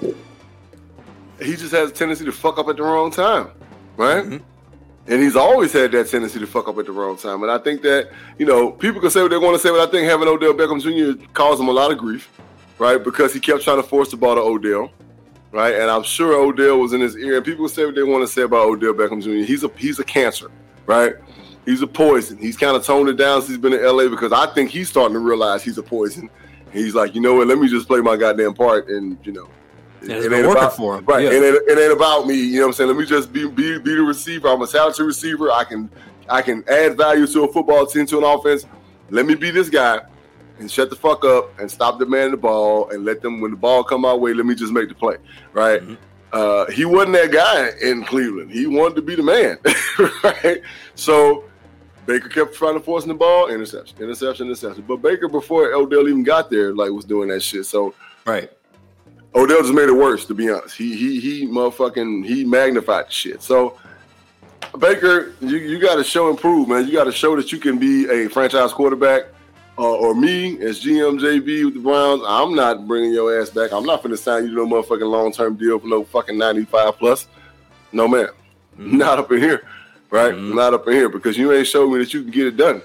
he just has a tendency to fuck up at the wrong time, right? Mm-hmm. And he's always had that tendency to fuck up at the wrong time. And I think that, people can say what they want to say, but I think having Odell Beckham Jr. caused him a lot of grief, right? Because he kept trying to force the ball to Odell, right? And I'm sure Odell was in his ear. And people say what they want to say about Odell Beckham Jr. He's a cancer, right? He's a poison. He's kind of toned it down since he's been in L.A. because I think he's starting to realize he's a poison. And he's like, you know what? Let me just play my goddamn part, and it's been working for him, right? Yeah. It ain't about me. You know what I'm saying? Let me just be the receiver. I'm a talented receiver. I can add value to a football team, to an offense. Let me be this guy and shut the fuck up and stop demanding the ball and let them, when the ball come our way, let me just make the play, right? Mm-hmm. He wasn't that guy in Cleveland. He wanted to be the man, right? So Baker kept trying to force the ball, interception. But Baker, before Odell even got there, was doing that shit. So right. Odell just made it worse, to be honest. He magnified the shit. So Baker, you got to show and prove, man. You got to show that you can be a franchise quarterback. Or me as GM JB with the Browns, I'm not bringing your ass back. I'm not finna sign you to no motherfucking long-term deal for no fucking 95 plus. No, man. Mm-hmm. Not up in here. Right? Mm-hmm. Not up in here, because you ain't showed me that you can get it done.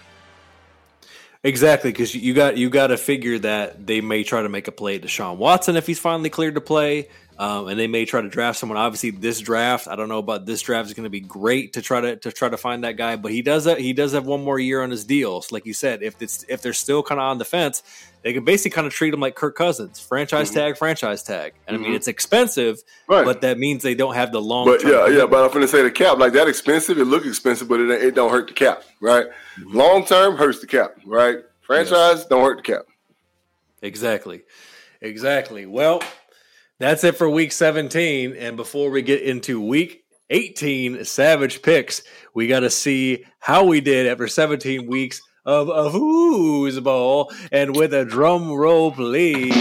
Exactly, because you got to figure that they may try to make a play at Deshaun Watson if he's finally cleared to play, and they may try to draft someone. Obviously, this draft, I don't know about this draft, is going to be great to try to find that guy, but he does have one more year on his deal. So like you said, if they're still kind of on the fence, they can basically kind of treat him like Kirk Cousins, franchise tag. And I mean, it's expensive, right, but that means they don't have the long. But but I'm going to say the cap, like that expensive, it look expensive, but it don't hurt the cap, right? Mm-hmm. Long term hurts the cap, right? Franchise don't hurt the cap. Exactly. Well, that's it for week 17. And before we get into week 18, Savage Picks, we got to see how we did after 17 weeks of foosball. And with a drum roll, please.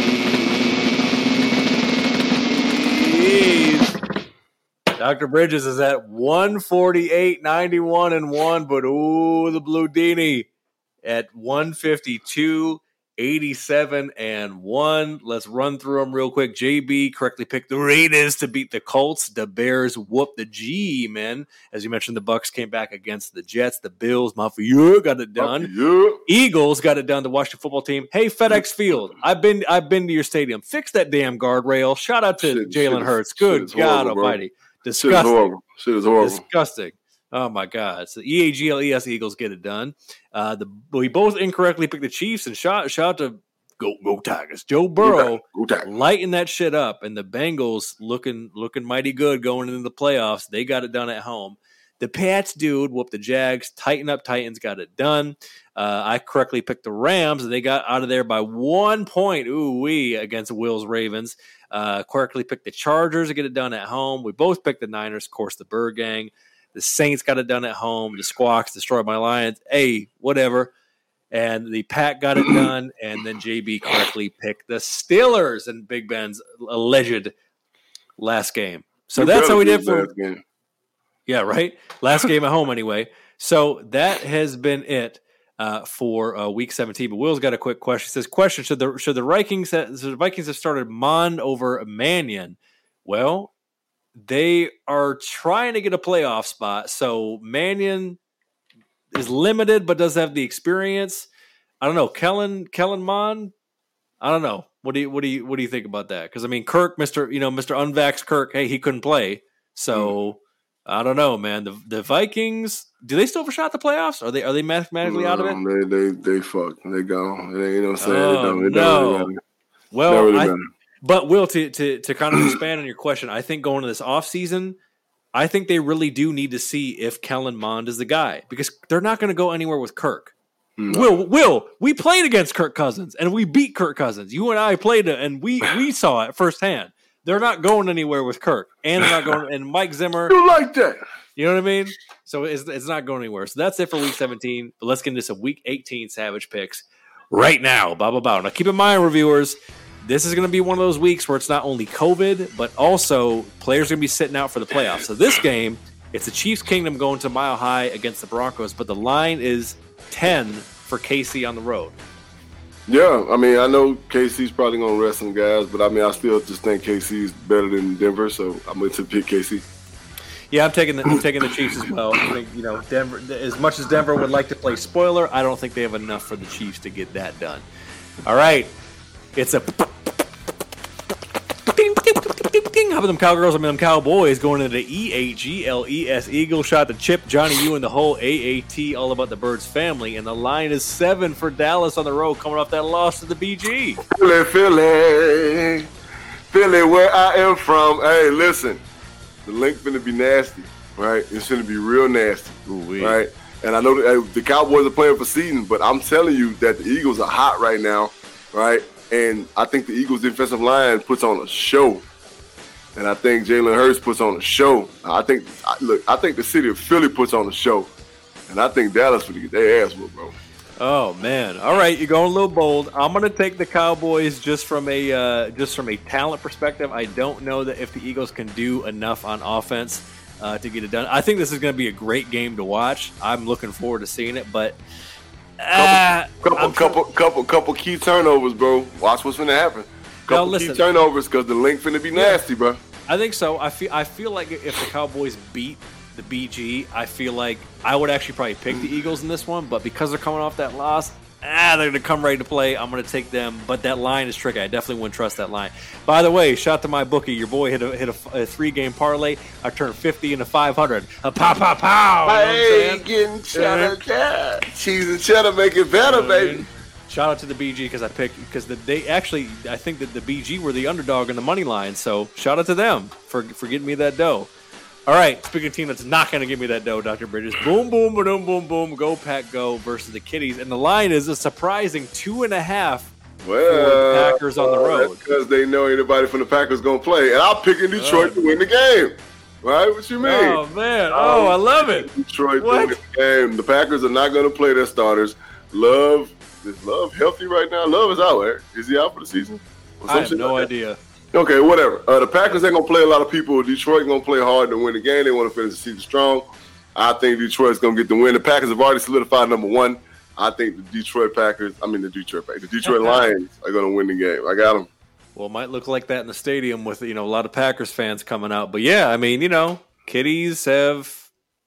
Dr. Bridges is at 148, 91, and 1. But the Blue Dini at 152, 87-1. Let's run through them real quick. JB correctly picked the Raiders to beat the Colts. The Bears whooped the G-men. As you mentioned, the Bucs came back against the Jets. The Bills, Mafia, got it done. Eagles got it done. The Washington football team. Hey, FedEx Field, I've been to your stadium. Fix that damn guardrail. Shout out to Jalen Hurts. Good God Almighty. Disgusting. Shit is horrible. Disgusting. Oh my God! So EAGLES Eagles get it done. We both incorrectly picked the Chiefs, and shout out to go Tigers. Joe Burrow lighting that shit up, and the Bengals looking mighty good going into the playoffs. They got it done at home. The Pats dude whooped the Jags. Tighten up Titans got it done. I correctly picked the Rams, and they got out of there by 1 point. Ooh-wee against the Wills Ravens. Correctly picked the Chargers to get it done at home. We both picked the Niners, of course, the Bird Gang. The Saints got it done at home. The Squawks destroyed my Lions. Hey, whatever. And the Pack got it done. And then JB correctly picked the Steelers in Big Ben's alleged last game. So that's how we did for – yeah, right? Last game at home anyway. So that has been it for Week 17. But Will's got a quick question. He says, question, should the Vikings have started Mond over Mannion? Well – they are trying to get a playoff spot, so Mannion is limited but does have the experience. I don't know, Kellen Mond. I don't know. What do you think about that? Because I mean, Kirk, Mr. Unvaxxed Kirk, hey, he couldn't play, so I don't know, man. The Vikings, do they still have a shot at the playoffs? Are they mathematically out of it? They fucked. They gone. You know what I'm saying? Oh, no. Well, but Will, to kind of expand on your question, I think going into this offseason, I think they really do need to see if Kellen Mond is the guy because they're not going to go anywhere with Kirk. No. Will, we played against Kirk Cousins and we beat Kirk Cousins. You and I played it and we saw it firsthand. They're not going anywhere with Kirk, and they're not going. And Mike Zimmer, you like that? You know what I mean? So it's not going anywhere. So that's it for Week 17. But let's get into some Week 18 Savage picks right now. Now keep in mind, reviewers. This is going to be one of those weeks where it's not only COVID, but also players are going to be sitting out for the playoffs. So this game, it's the Chiefs Kingdom going to Mile High against the Broncos, but the line is 10 for KC on the road. Yeah, I mean, I know KC's probably going to rest some guys, but I mean, I still just think KC's better than Denver, so I'm going to pick KC. Yeah, I'm taking the Chiefs as well. I think, Denver, as much as Denver would like to play spoiler, I don't think they have enough for the Chiefs to get that done. All right. It's a how about them Cowgirls? I mean, them Cowboys going into the EAGLES Eagle shot the Chip, Johnny U, and the whole AAT, all about the Birds family. And the line is 7 for Dallas on the road, coming off that loss to the BG. Philly, where I am from. Hey, listen, the link finna be nasty, right? It's finna be real nasty, right? And I know that the Cowboys are playing for seeding, but I'm telling you that the Eagles are hot right now, right? And I think the Eagles' defensive line puts on a show. And I think Jalen Hurts puts on a show. I think the city of Philly puts on a show. And I think Dallas would get their ass whooped, bro. Oh, man. All right, you're going a little bold. I'm going to take the Cowboys just from a talent perspective. I don't know that if the Eagles can do enough on offense to get it done. I think this is going to be a great game to watch. I'm looking forward to seeing it, but couple key turnovers, bro. Watch what's going to happen. Key turnovers because the link finna be nasty, bro. I think so. I feel like if the Cowboys beat the BG, I feel like I would actually probably pick the Eagles in this one, but because they're coming off that loss, they're going to come ready to play. I'm going to take them, but that line is tricky. I definitely wouldn't trust that line. By the way, shout to my bookie. Your boy hit a 3-game parlay. I turned 50 into 500. Pow. Hey, getting cheddar. Cheese and cheddar make it better, baby. Shout out to the BG because I think that the BG were the underdog in the money line. So shout out to them for getting me that dough. All right, speaking of a team that's not going to give me that dough, Dr. Bridges. Boom, boom, boom, boom, boom. Go Pack, go versus the Kitties, and the line is a surprising 2.5 for the Packers on the road. That's because they know anybody from the Packers going to play, and I'm picking Detroit to win the game. Right? What you mean? Oh man! I love it. Detroit to win the game. The Packers are not going to play their starters. Is Love healthy right now? Love is out, right? Is he out for the season? I have no idea. Okay, whatever. The Packers ain't going to play a lot of people. Detroit going to play hard to win the game. They want to finish the season strong. I think Detroit's going to get the win. The Packers have already solidified number 1. I think the Detroit Lions are going to win the game. I got them. Well, it might look like that in the stadium with, a lot of Packers fans coming out. But yeah, I mean, Kitties have.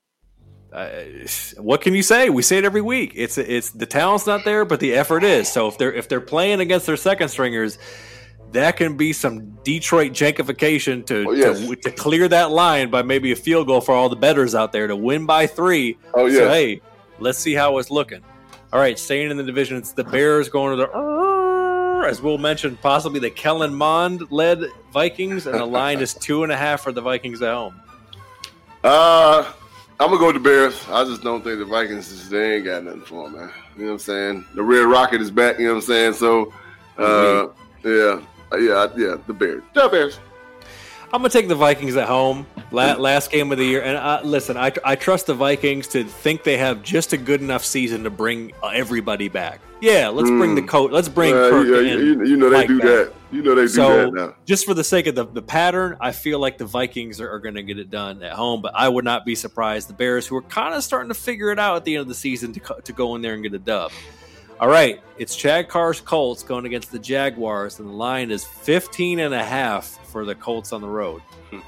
What can you say? We say it every week. It's the talent's not there, but the effort is. So if they're playing against their second stringers, that can be some Detroit jankification to clear that line by maybe a field goal for all the bettors out there to win by 3. Oh yeah. So hey, let's see how it's looking. All right, staying in the division, it's the Bears going to the, as Will mentioned, possibly the Kellen Mond led Vikings, and the line is 2.5 for the Vikings at home. I'm going to go with the Bears. I just don't think the Vikings, they ain't got nothing for them, man. You know what I'm saying? The Red Rocket is back, you know what I'm saying? So, yeah, the Bears. The Bears. I'm going to take the Vikings at home, last game of the year. And listen, I trust the Vikings to think they have just a good enough season to bring everybody back. Yeah, let's bring the coach. Let's bring Kirk in. You know they Mike do back. that. You know they do that now. Just for the sake of the pattern, I feel like the Vikings are going to get it done at home. But I would not be surprised the Bears, who are kind of starting to figure it out at the end of the season, to go in there and get a dub. All right, it's Chad Carr's Colts going against the Jaguars, and the line is 15.5 for the Colts on the road.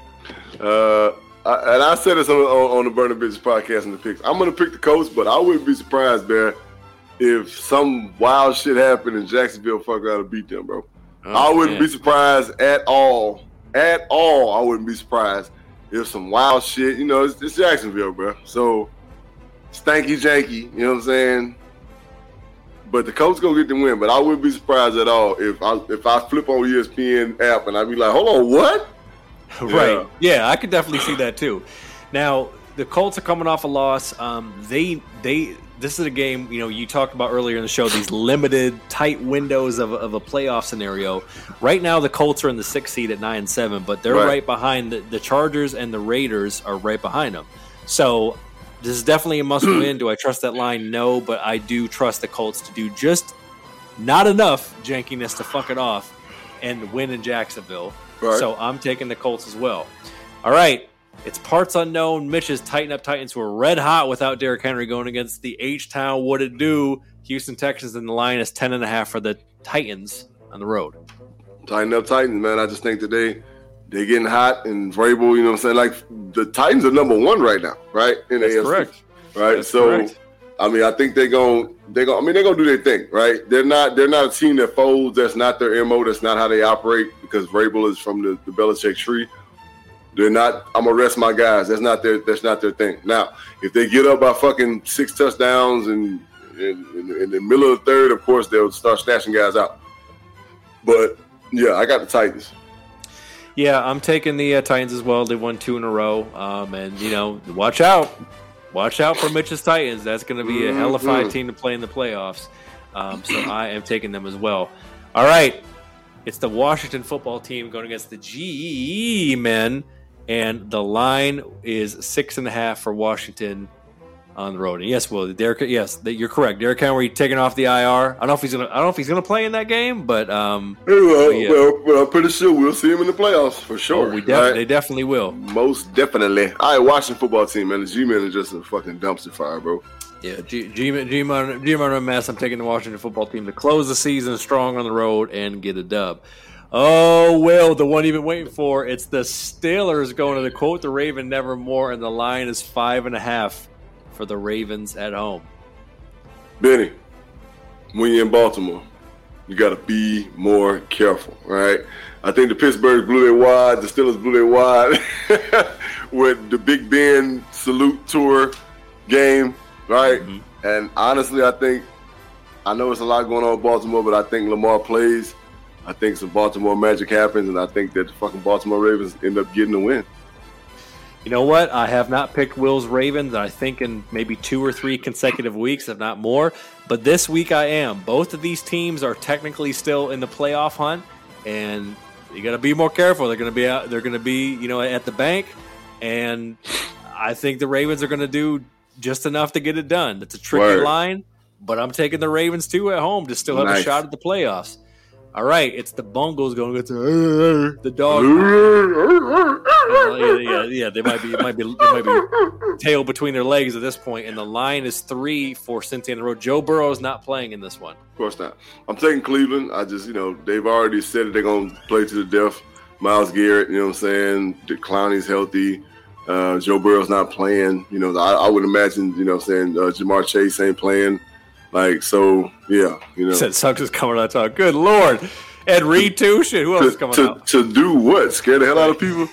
I said this on the Burning Bitches podcast in the picks. I'm going to pick the Colts, but I wouldn't be surprised, Bear, if some wild shit happened and Jacksonville fuck out and beat them, bro. I wouldn't be surprised at all. At all, I wouldn't be surprised if some wild shit. It's Jacksonville, bro. So, stanky janky, you know what I'm saying? But the Colts gonna get the win. But I wouldn't be surprised at all if I flip on ESPN app and I'd be like, hold on, what? Right. Yeah, I could definitely see that too. Now, the Colts are coming off a loss. This is a game, you talked about earlier in the show, these limited, tight windows of a playoff scenario. Right now, the Colts are in the 6th seed at 9-7, but they're right behind the Chargers, and the Raiders are right behind them. So this is definitely a must-win. Do I trust that line? No, but I do trust the Colts to do just not enough jankiness to fuck it off and win in Jacksonville. Right. So I'm taking the Colts as well. All right. It's parts unknown. Mitch's Tighten Up Titans, who are red hot without Derrick Henry, going against the H-Town What It Do Houston Texans, and the line is 10.5 for the Titans on the road. Tighten Up Titans, man. I just think that they're getting hot, and Vrabel, you know what I'm saying? Like, the Titans are number 1 right now, right? In the AFC. Correct. Right? That's correct. I mean, I think they're gonna do their thing, right? They're not a team that folds. That's not their MO. That's not how they operate, because Vrabel is from the Belichick tree. They're not. I'm gonna rest my guys. That's not their thing. Now, if they get up by fucking 6 touchdowns and in the middle of the third, of course they'll start snatching guys out. But yeah, I got the Titans. Yeah, I'm taking the Titans as well. They won 2 in a row, and watch out for Mitch's Titans. That's going to be a hellified team to play in the playoffs. So I am taking them as well. All right, it's the Washington football team going against the G-Men. And the line is 6.5 for Washington on the road. And yes, Will, you're correct. Derrick Henry taking off the IR. I don't know if he's gonna play in that game, but well, I'm pretty sure we'll see him in the playoffs for sure. They definitely will. Most definitely. All right, Washington football team, man. The G-Men is just a fucking dumpster fire, bro. Yeah, G-Men mess. I'm taking the Washington football team to close the season strong on the road and get a dub. Oh, Will, the one you've been waiting for. It's the Steelers going to the quote the Raven nevermore, and the line is 5.5 for the Ravens at home. Benny, when you're in Baltimore, you got to be more careful, right? I think the Pittsburgh blew their wad, the Steelers blew their wad with the Big Ben salute tour game, right? Mm-hmm. And honestly, I know it's a lot going on in Baltimore, but I think Lamar plays. I think some Baltimore magic happens, and I think that the fucking Baltimore Ravens end up getting the win. You know what? I have not picked Will's Ravens, I think, in maybe 2 or 3 consecutive weeks, if not more. But this week I am. Both of these teams are technically still in the playoff hunt, and you got to be more careful. They're going to be out. They're going to be, at the bank, and I think the Ravens are going to do just enough to get it done. It's a tricky line, but I'm taking the Ravens too at home to still have a shot at the playoffs. All right, it's the Bungles going against the Dogs. Yeah. They might be tail between their legs at this point, and the line is 3 for Cincinnati on the road. Joe Burrow is not playing in this one. Of course not. I'm taking Cleveland. I just, they've already said that they're going to play to the death. Myles Garrett, you know what I'm saying? Clowney's healthy. Joe Burrow's not playing. I would imagine, Jamar Chase ain't playing. Said Suggs is coming out talk. Good Lord. Ed Reed too? Shit, who else is coming out? To do what? Scare the hell out of people?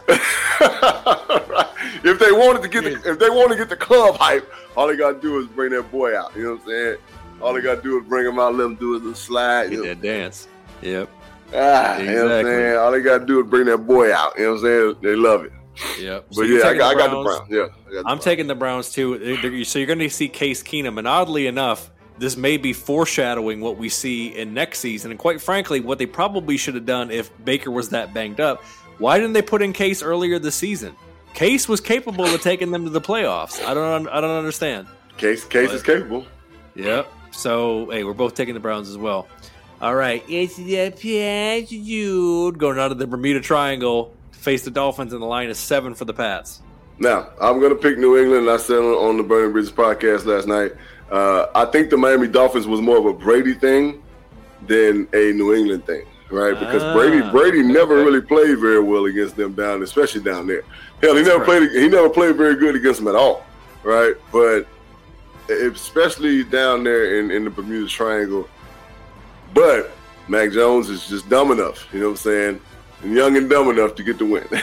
If they wanted to get the club hype, all they gotta do is bring that boy out. You know what I'm saying? All they gotta do is bring him out, let him do his little slide. Get that dance. Yep. Exactly. You know what I'm saying? All they gotta do is bring that boy out. You know what I'm saying? They love it. Yep. But I got the Browns. Yeah. I'm taking the Browns too. So you're going to see Case Keenum, and oddly enough, this may be foreshadowing what we see in next season. And quite frankly, what they probably should have done if Baker was that banged up. Why didn't they put in Case earlier this season? Case was capable of taking them to the playoffs. I don't understand. Case is capable. Yep. So hey, we're both taking the Browns as well. All right, it's the Patriots going out of the Bermuda Triangle to face the Dolphins, and the line is 7 for the Pats. Now, I'm going to pick New England. I said on the Burning Bridges podcast last night, I think the Miami Dolphins was more of a Brady thing than a New England thing, right? Because Brady never really played very well against them especially down there. Hell, he never played very good against them at all, right? But especially down there in the Bermuda Triangle. But Mac Jones is just dumb enough, you know what I'm saying, and young and dumb enough to get the win.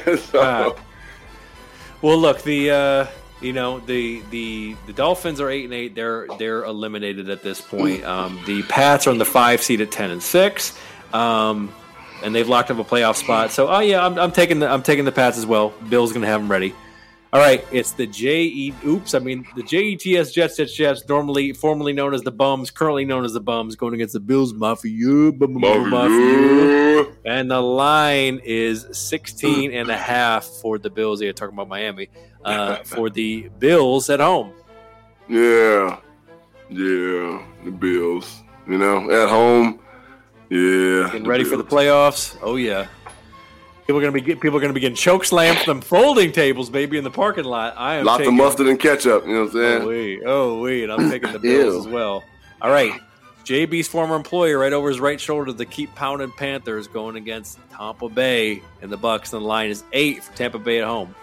Well, look, the Dolphins are 8-8. They're eliminated at this point. The Pats are on the 5 seed at 10-6, and they've locked up a playoff spot. So, I'm taking the Pats as well. Bill's going to have them ready. All right, it's the JETS Jets, formerly known as the Bums, currently known as the Bums, going against the Bills Mafia. And the line is 16.5 for the Bills. They're talking about Miami. For the Bills at home. Yeah, the Bills. At home. Yeah. Getting ready for the playoffs. Oh yeah. People are gonna be getting choke slammed from folding tables, baby, in the parking lot. I am lots of mustard and ketchup. You know what I'm saying? Oh wait, I'm taking the Bills as well. All right, JB's former employer, right over his right shoulder, the Keep Pounding Panthers going against Tampa Bay and the Bucks, and the line is 8 for Tampa Bay at home.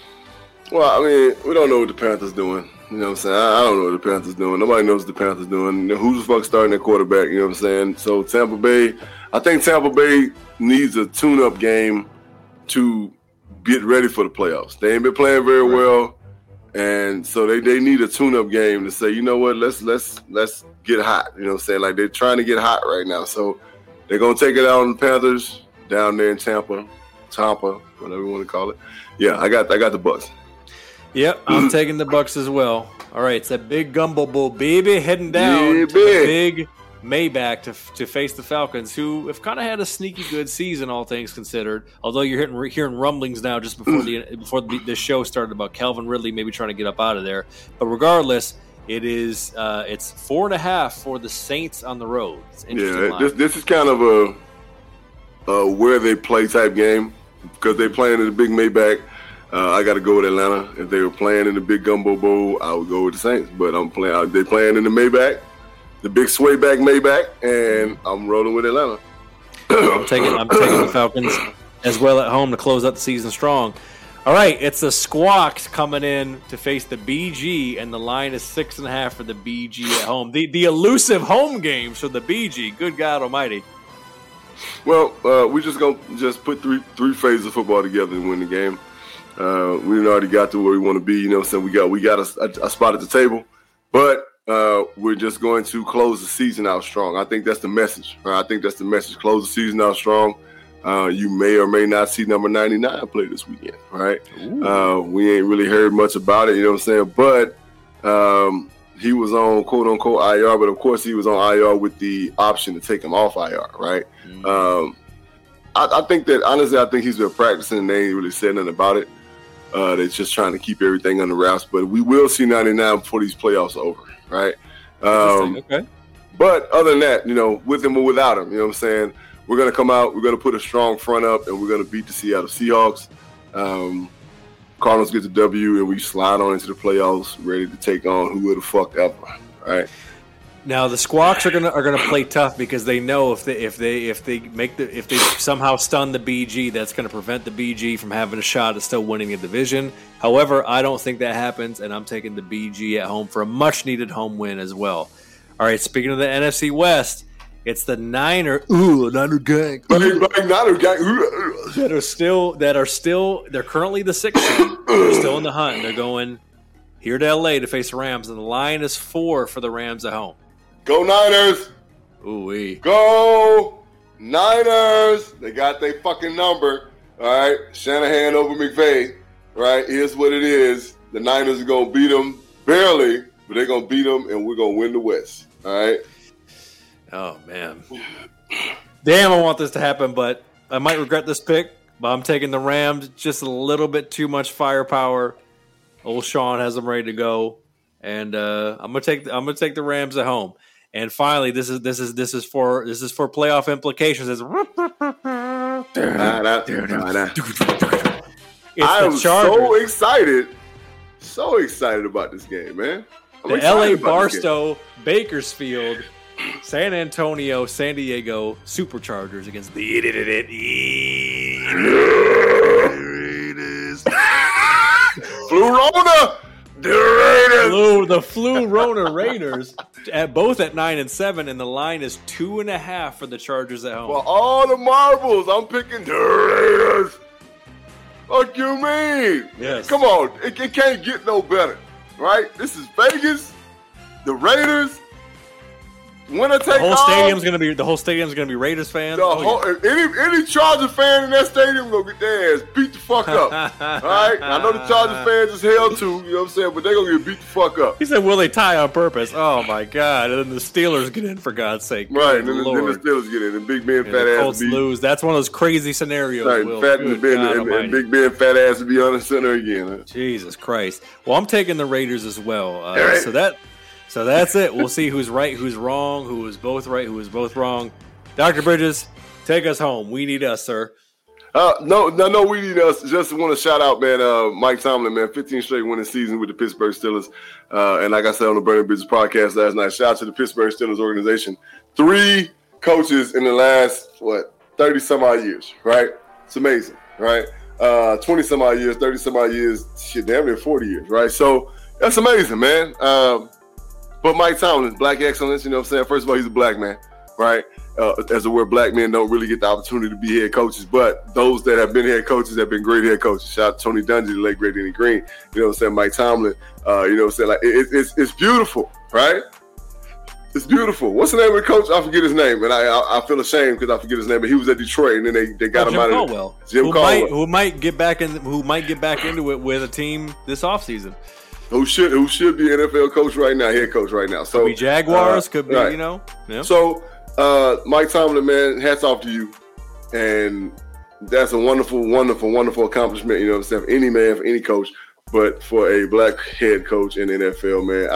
Well, I mean, we don't know what the Panthers doing. You know what I'm saying? I don't know what the Panthers doing. Nobody knows what the Panthers doing. Who the fuck starting their quarterback? You know what I'm saying? So Tampa Bay, I think Tampa Bay needs a tune-up game to get ready for the playoffs. They ain't been playing very well, and so they need a tune-up game to say, you know what, let's get hot. You know what I'm saying? Like, they're trying to get hot right now. So they're gonna take it out on the Panthers down there in Tampa, whatever you want to call it. Yeah, I got the Bucks. Yep, I'm taking the Bucks as well. All right, it's a big gumbo bowl, baby, heading down to the big Maybach to face the Falcons, who have kind of had a sneaky good season, all things considered. Although you're hearing rumblings now just before the show started about Calvin Ridley maybe trying to get up out of there. But regardless, it's 4.5 for the Saints on the road. This is kind of a where they play type game because they're playing in the big Maybach. I got to go with Atlanta. If they were playing in the big Gumbo Bowl, I would go with the Saints. But they're playing in the Maybach, the big swayback Maybach, and I'm rolling with Atlanta. I'm taking the Falcons as well at home to close out the season strong. All right, it's the Squawks coming in to face the BG, and the line is 6.5 for the BG at home. The elusive home games for the BG. Good God Almighty. Well, we're just gonna put three phases of football together and win the game. We already got to where we want to be. You know, so we got a spot at the table, but we're just going to close the season out strong. I think that's the message. I think that's the message. Close the season out strong. You may or may not see number 99 play this weekend, right? We ain't really heard much about it, you know what I'm saying? But he was on quote-unquote IR, but of course he was on IR with the option to take him off IR, right? I think that, honestly, I think he's been practicing and they ain't really said nothing about it. They're just trying to keep everything under wraps. But we will see 99 before these playoffs are over, right? Okay. But other than that, you know, with him or without him, you know what I'm saying? We're going to come out, we're going to put a strong front up, and we're going to beat the Seattle Seahawks. Cardinals get the W, and we slide on into the playoffs, ready to take on who the fuck ever. All right. Now the Squawks are gonna play tough because they know if they somehow stun the BG, that's gonna prevent the BG from having a shot at still winning the division. However, I don't think that happens, and I'm taking the BG at home for a much needed home win as well. All right, speaking of the NFC West, it's the Niner gang. Niner gang. They're currently the 6th seed. They're still in the hunt, and they're going here to LA to face the Rams, and the line is 4 for the Rams at home. Go Niners! Ooh-wee. Go Niners! They got their fucking number. All right, Shanahan over McVay. Right, here's what it is. The Niners are gonna beat them barely, but they're gonna beat them, and we're gonna win the West. All right. Oh man, damn! I want this to happen, but I might regret this pick. But I'm taking the Rams. Just a little bit too much firepower. Old Sean has them ready to go, and I'm gonna take the Rams at home. And finally, this is for playoff implications. I am so excited about this game, man. The LA Barstow, Bakersfield, San Antonio, San Diego Superchargers against the Flu-Rona, the Raiders. The Flu-Rona Raiders, both at 9-7, and the line is 2.5 for the Chargers at home. For all the marbles, I'm picking the Raiders. What you mean? Yes. Come on, it can't get no better, right? This is Vegas, the Raiders. Winner take all. The whole stadium's gonna be Raiders fans. Any Charger fan in that stadium gonna get their ass beat the fuck up. All right, I know the Charger fans is hell too. You know what I'm saying? But they're gonna get beat the fuck up. He said, "Will they tie on purpose?" Oh my god! And then the Steelers get in for God's sake. Right, and then the Steelers get in, and Big Ben fat ass Colts lose. That's one of those crazy scenarios. Right, and Big Ben fat ass to be on the center again. Huh? Jesus Christ! Well, I'm taking the Raiders as well. So that's it. We'll see who's right, who's wrong, who was both right, who was both wrong. Dr. Bridges, take us home. We need us, sir. No, we need us. Just want to shout out, man, Mike Tomlin, man, 15 straight winning season with the Pittsburgh Steelers. And like I said on the Burning Bridges podcast last night, shout out to the Pittsburgh Steelers organization. 3 coaches in the last, 30-some-odd years, right? It's amazing, right? 20-some-odd years, 30-some-odd years, shit, damn near 40 years, right? So that's amazing, man. But Mike Tomlin, black excellence, you know what I'm saying? First of all, he's a black man, right? As a word, black men don't really get the opportunity to be head coaches, but those that have been head coaches have been great head coaches. Shout out to Tony Dungy, the late great Denny Green, you know what I'm saying? Mike Tomlin, you know what I'm saying? Like it's beautiful, right? It's beautiful. What's the name of the coach? I forget his name, and I feel ashamed because I forget his name. But he was at Detroit, and then they got him out of Caldwell. Jim Caldwell, who might get back into it with a team this offseason. Who should be an NFL coach right now, head coach right now. So could be Jaguars, could be, right. you know. Yeah. So Mike Tomlin, man, hats off to you. And that's a wonderful, wonderful, wonderful accomplishment, you know what I'm saying, for any man, for any coach. But for a black head coach in the NFL, man,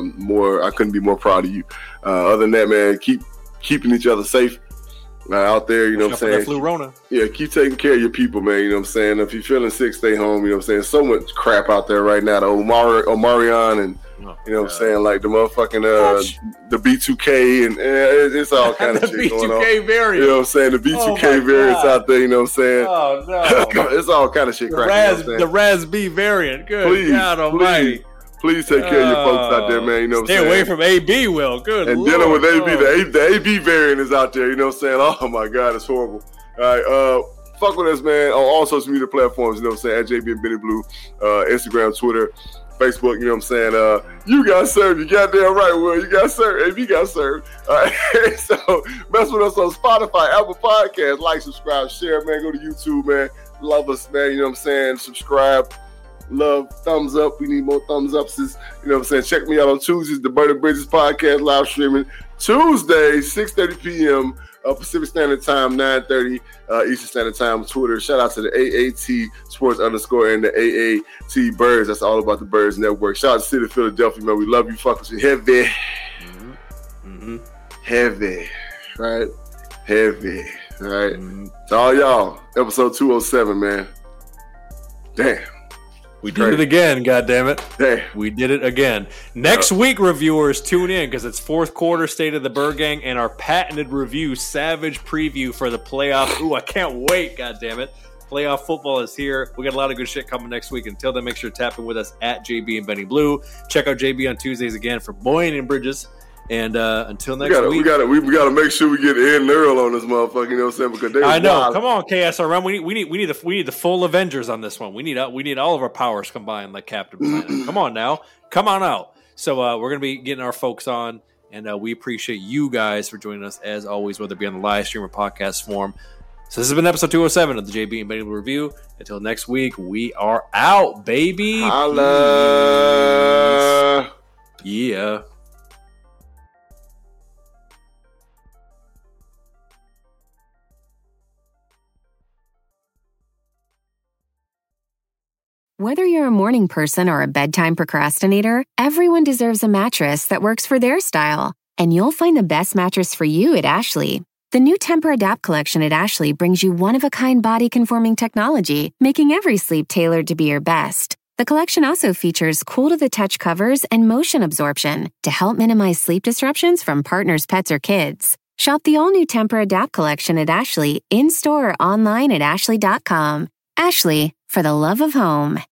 I couldn't be more proud of you. Other than that, man, keeping each other safe out there, you know what I'm saying? Flu-Rona. Yeah, keep taking care of your people, man, you know what I'm saying? If you're feeling sick, stay home, you know what I'm saying? So much crap out there right now. The Omarion and, you know what I'm saying, like the motherfucking, the B2K and it's all kind of shit going on. The B2K variant. You know what I'm saying? The B2K variants out there, you know what I'm saying? Oh, no. It's all kind of shit cracking. The Raz-B variant. Good God almighty. Please take care of your folks out there, man. You know what I'm saying? Stay away from AB, Will. Good and Lord. Dealing with AB, the AB variant is out there. You know what I'm saying? Oh, my God, it's horrible. All right, fuck with us, man, on all social media platforms. You know what I'm saying? At JB and Benny Blue, Instagram, Twitter, Facebook. You know what I'm saying? You got served. You goddamn right, Will. You got served. AB got served. All right. So mess with us on Spotify, Apple Podcasts. Like, subscribe, share, man. Go to YouTube, man. Love us, man. You know what I'm saying? Subscribe. Love, thumbs up. We need more thumbs ups. You know what I'm saying? Check me out on Tuesdays, the Burning Bridges podcast live streaming. Tuesday, 6:30 p.m. Pacific Standard Time, 9:30 Eastern Standard Time. Twitter. Shout out to the AAT Sports _ and the AAT Birds. That's all about the Birds Network. Shout out to City of Philadelphia, man. We love you, fuckers. Heavy. Heavy. Right? Heavy. All right. To all y'all, episode 207, man. Damn. We did it again, goddammit. Damn. We did it again. Next week, reviewers, tune in because it's fourth quarter State of the Bird Gang and our patented review, Savage preview for the playoff. Ooh, I can't wait, goddammit. Playoff football is here. We got a lot of good shit coming next week. Until then, make sure to tap in with us at JB and Benny Blue. Check out JB on Tuesdays again for Boyne and Bridges. And until next week, we gotta make sure we get Ed and Earl on this motherfucker. You know what I'm saying? Because I know. Wild. Come on, KSRM. We need the full Avengers on this one. We need all of our powers combined, like Captain Planet. Come on now, come on out. So we're gonna be getting our folks on, and we appreciate you guys for joining us as always, whether it be on the live stream or podcast form. So this has been episode 207 of the JB and Benny Blue Review. Until next week, we are out, baby. Holla. Yeah. Whether you're a morning person or a bedtime procrastinator, everyone deserves a mattress that works for their style. And you'll find the best mattress for you at Ashley. The new Tempur-Adapt collection at Ashley brings you one-of-a-kind body-conforming technology, making every sleep tailored to be your best. The collection also features cool-to-the-touch covers and motion absorption to help minimize sleep disruptions from partners, pets, or kids. Shop the all-new Tempur-Adapt collection at Ashley in-store or online at ashley.com. Ashley, for the love of home.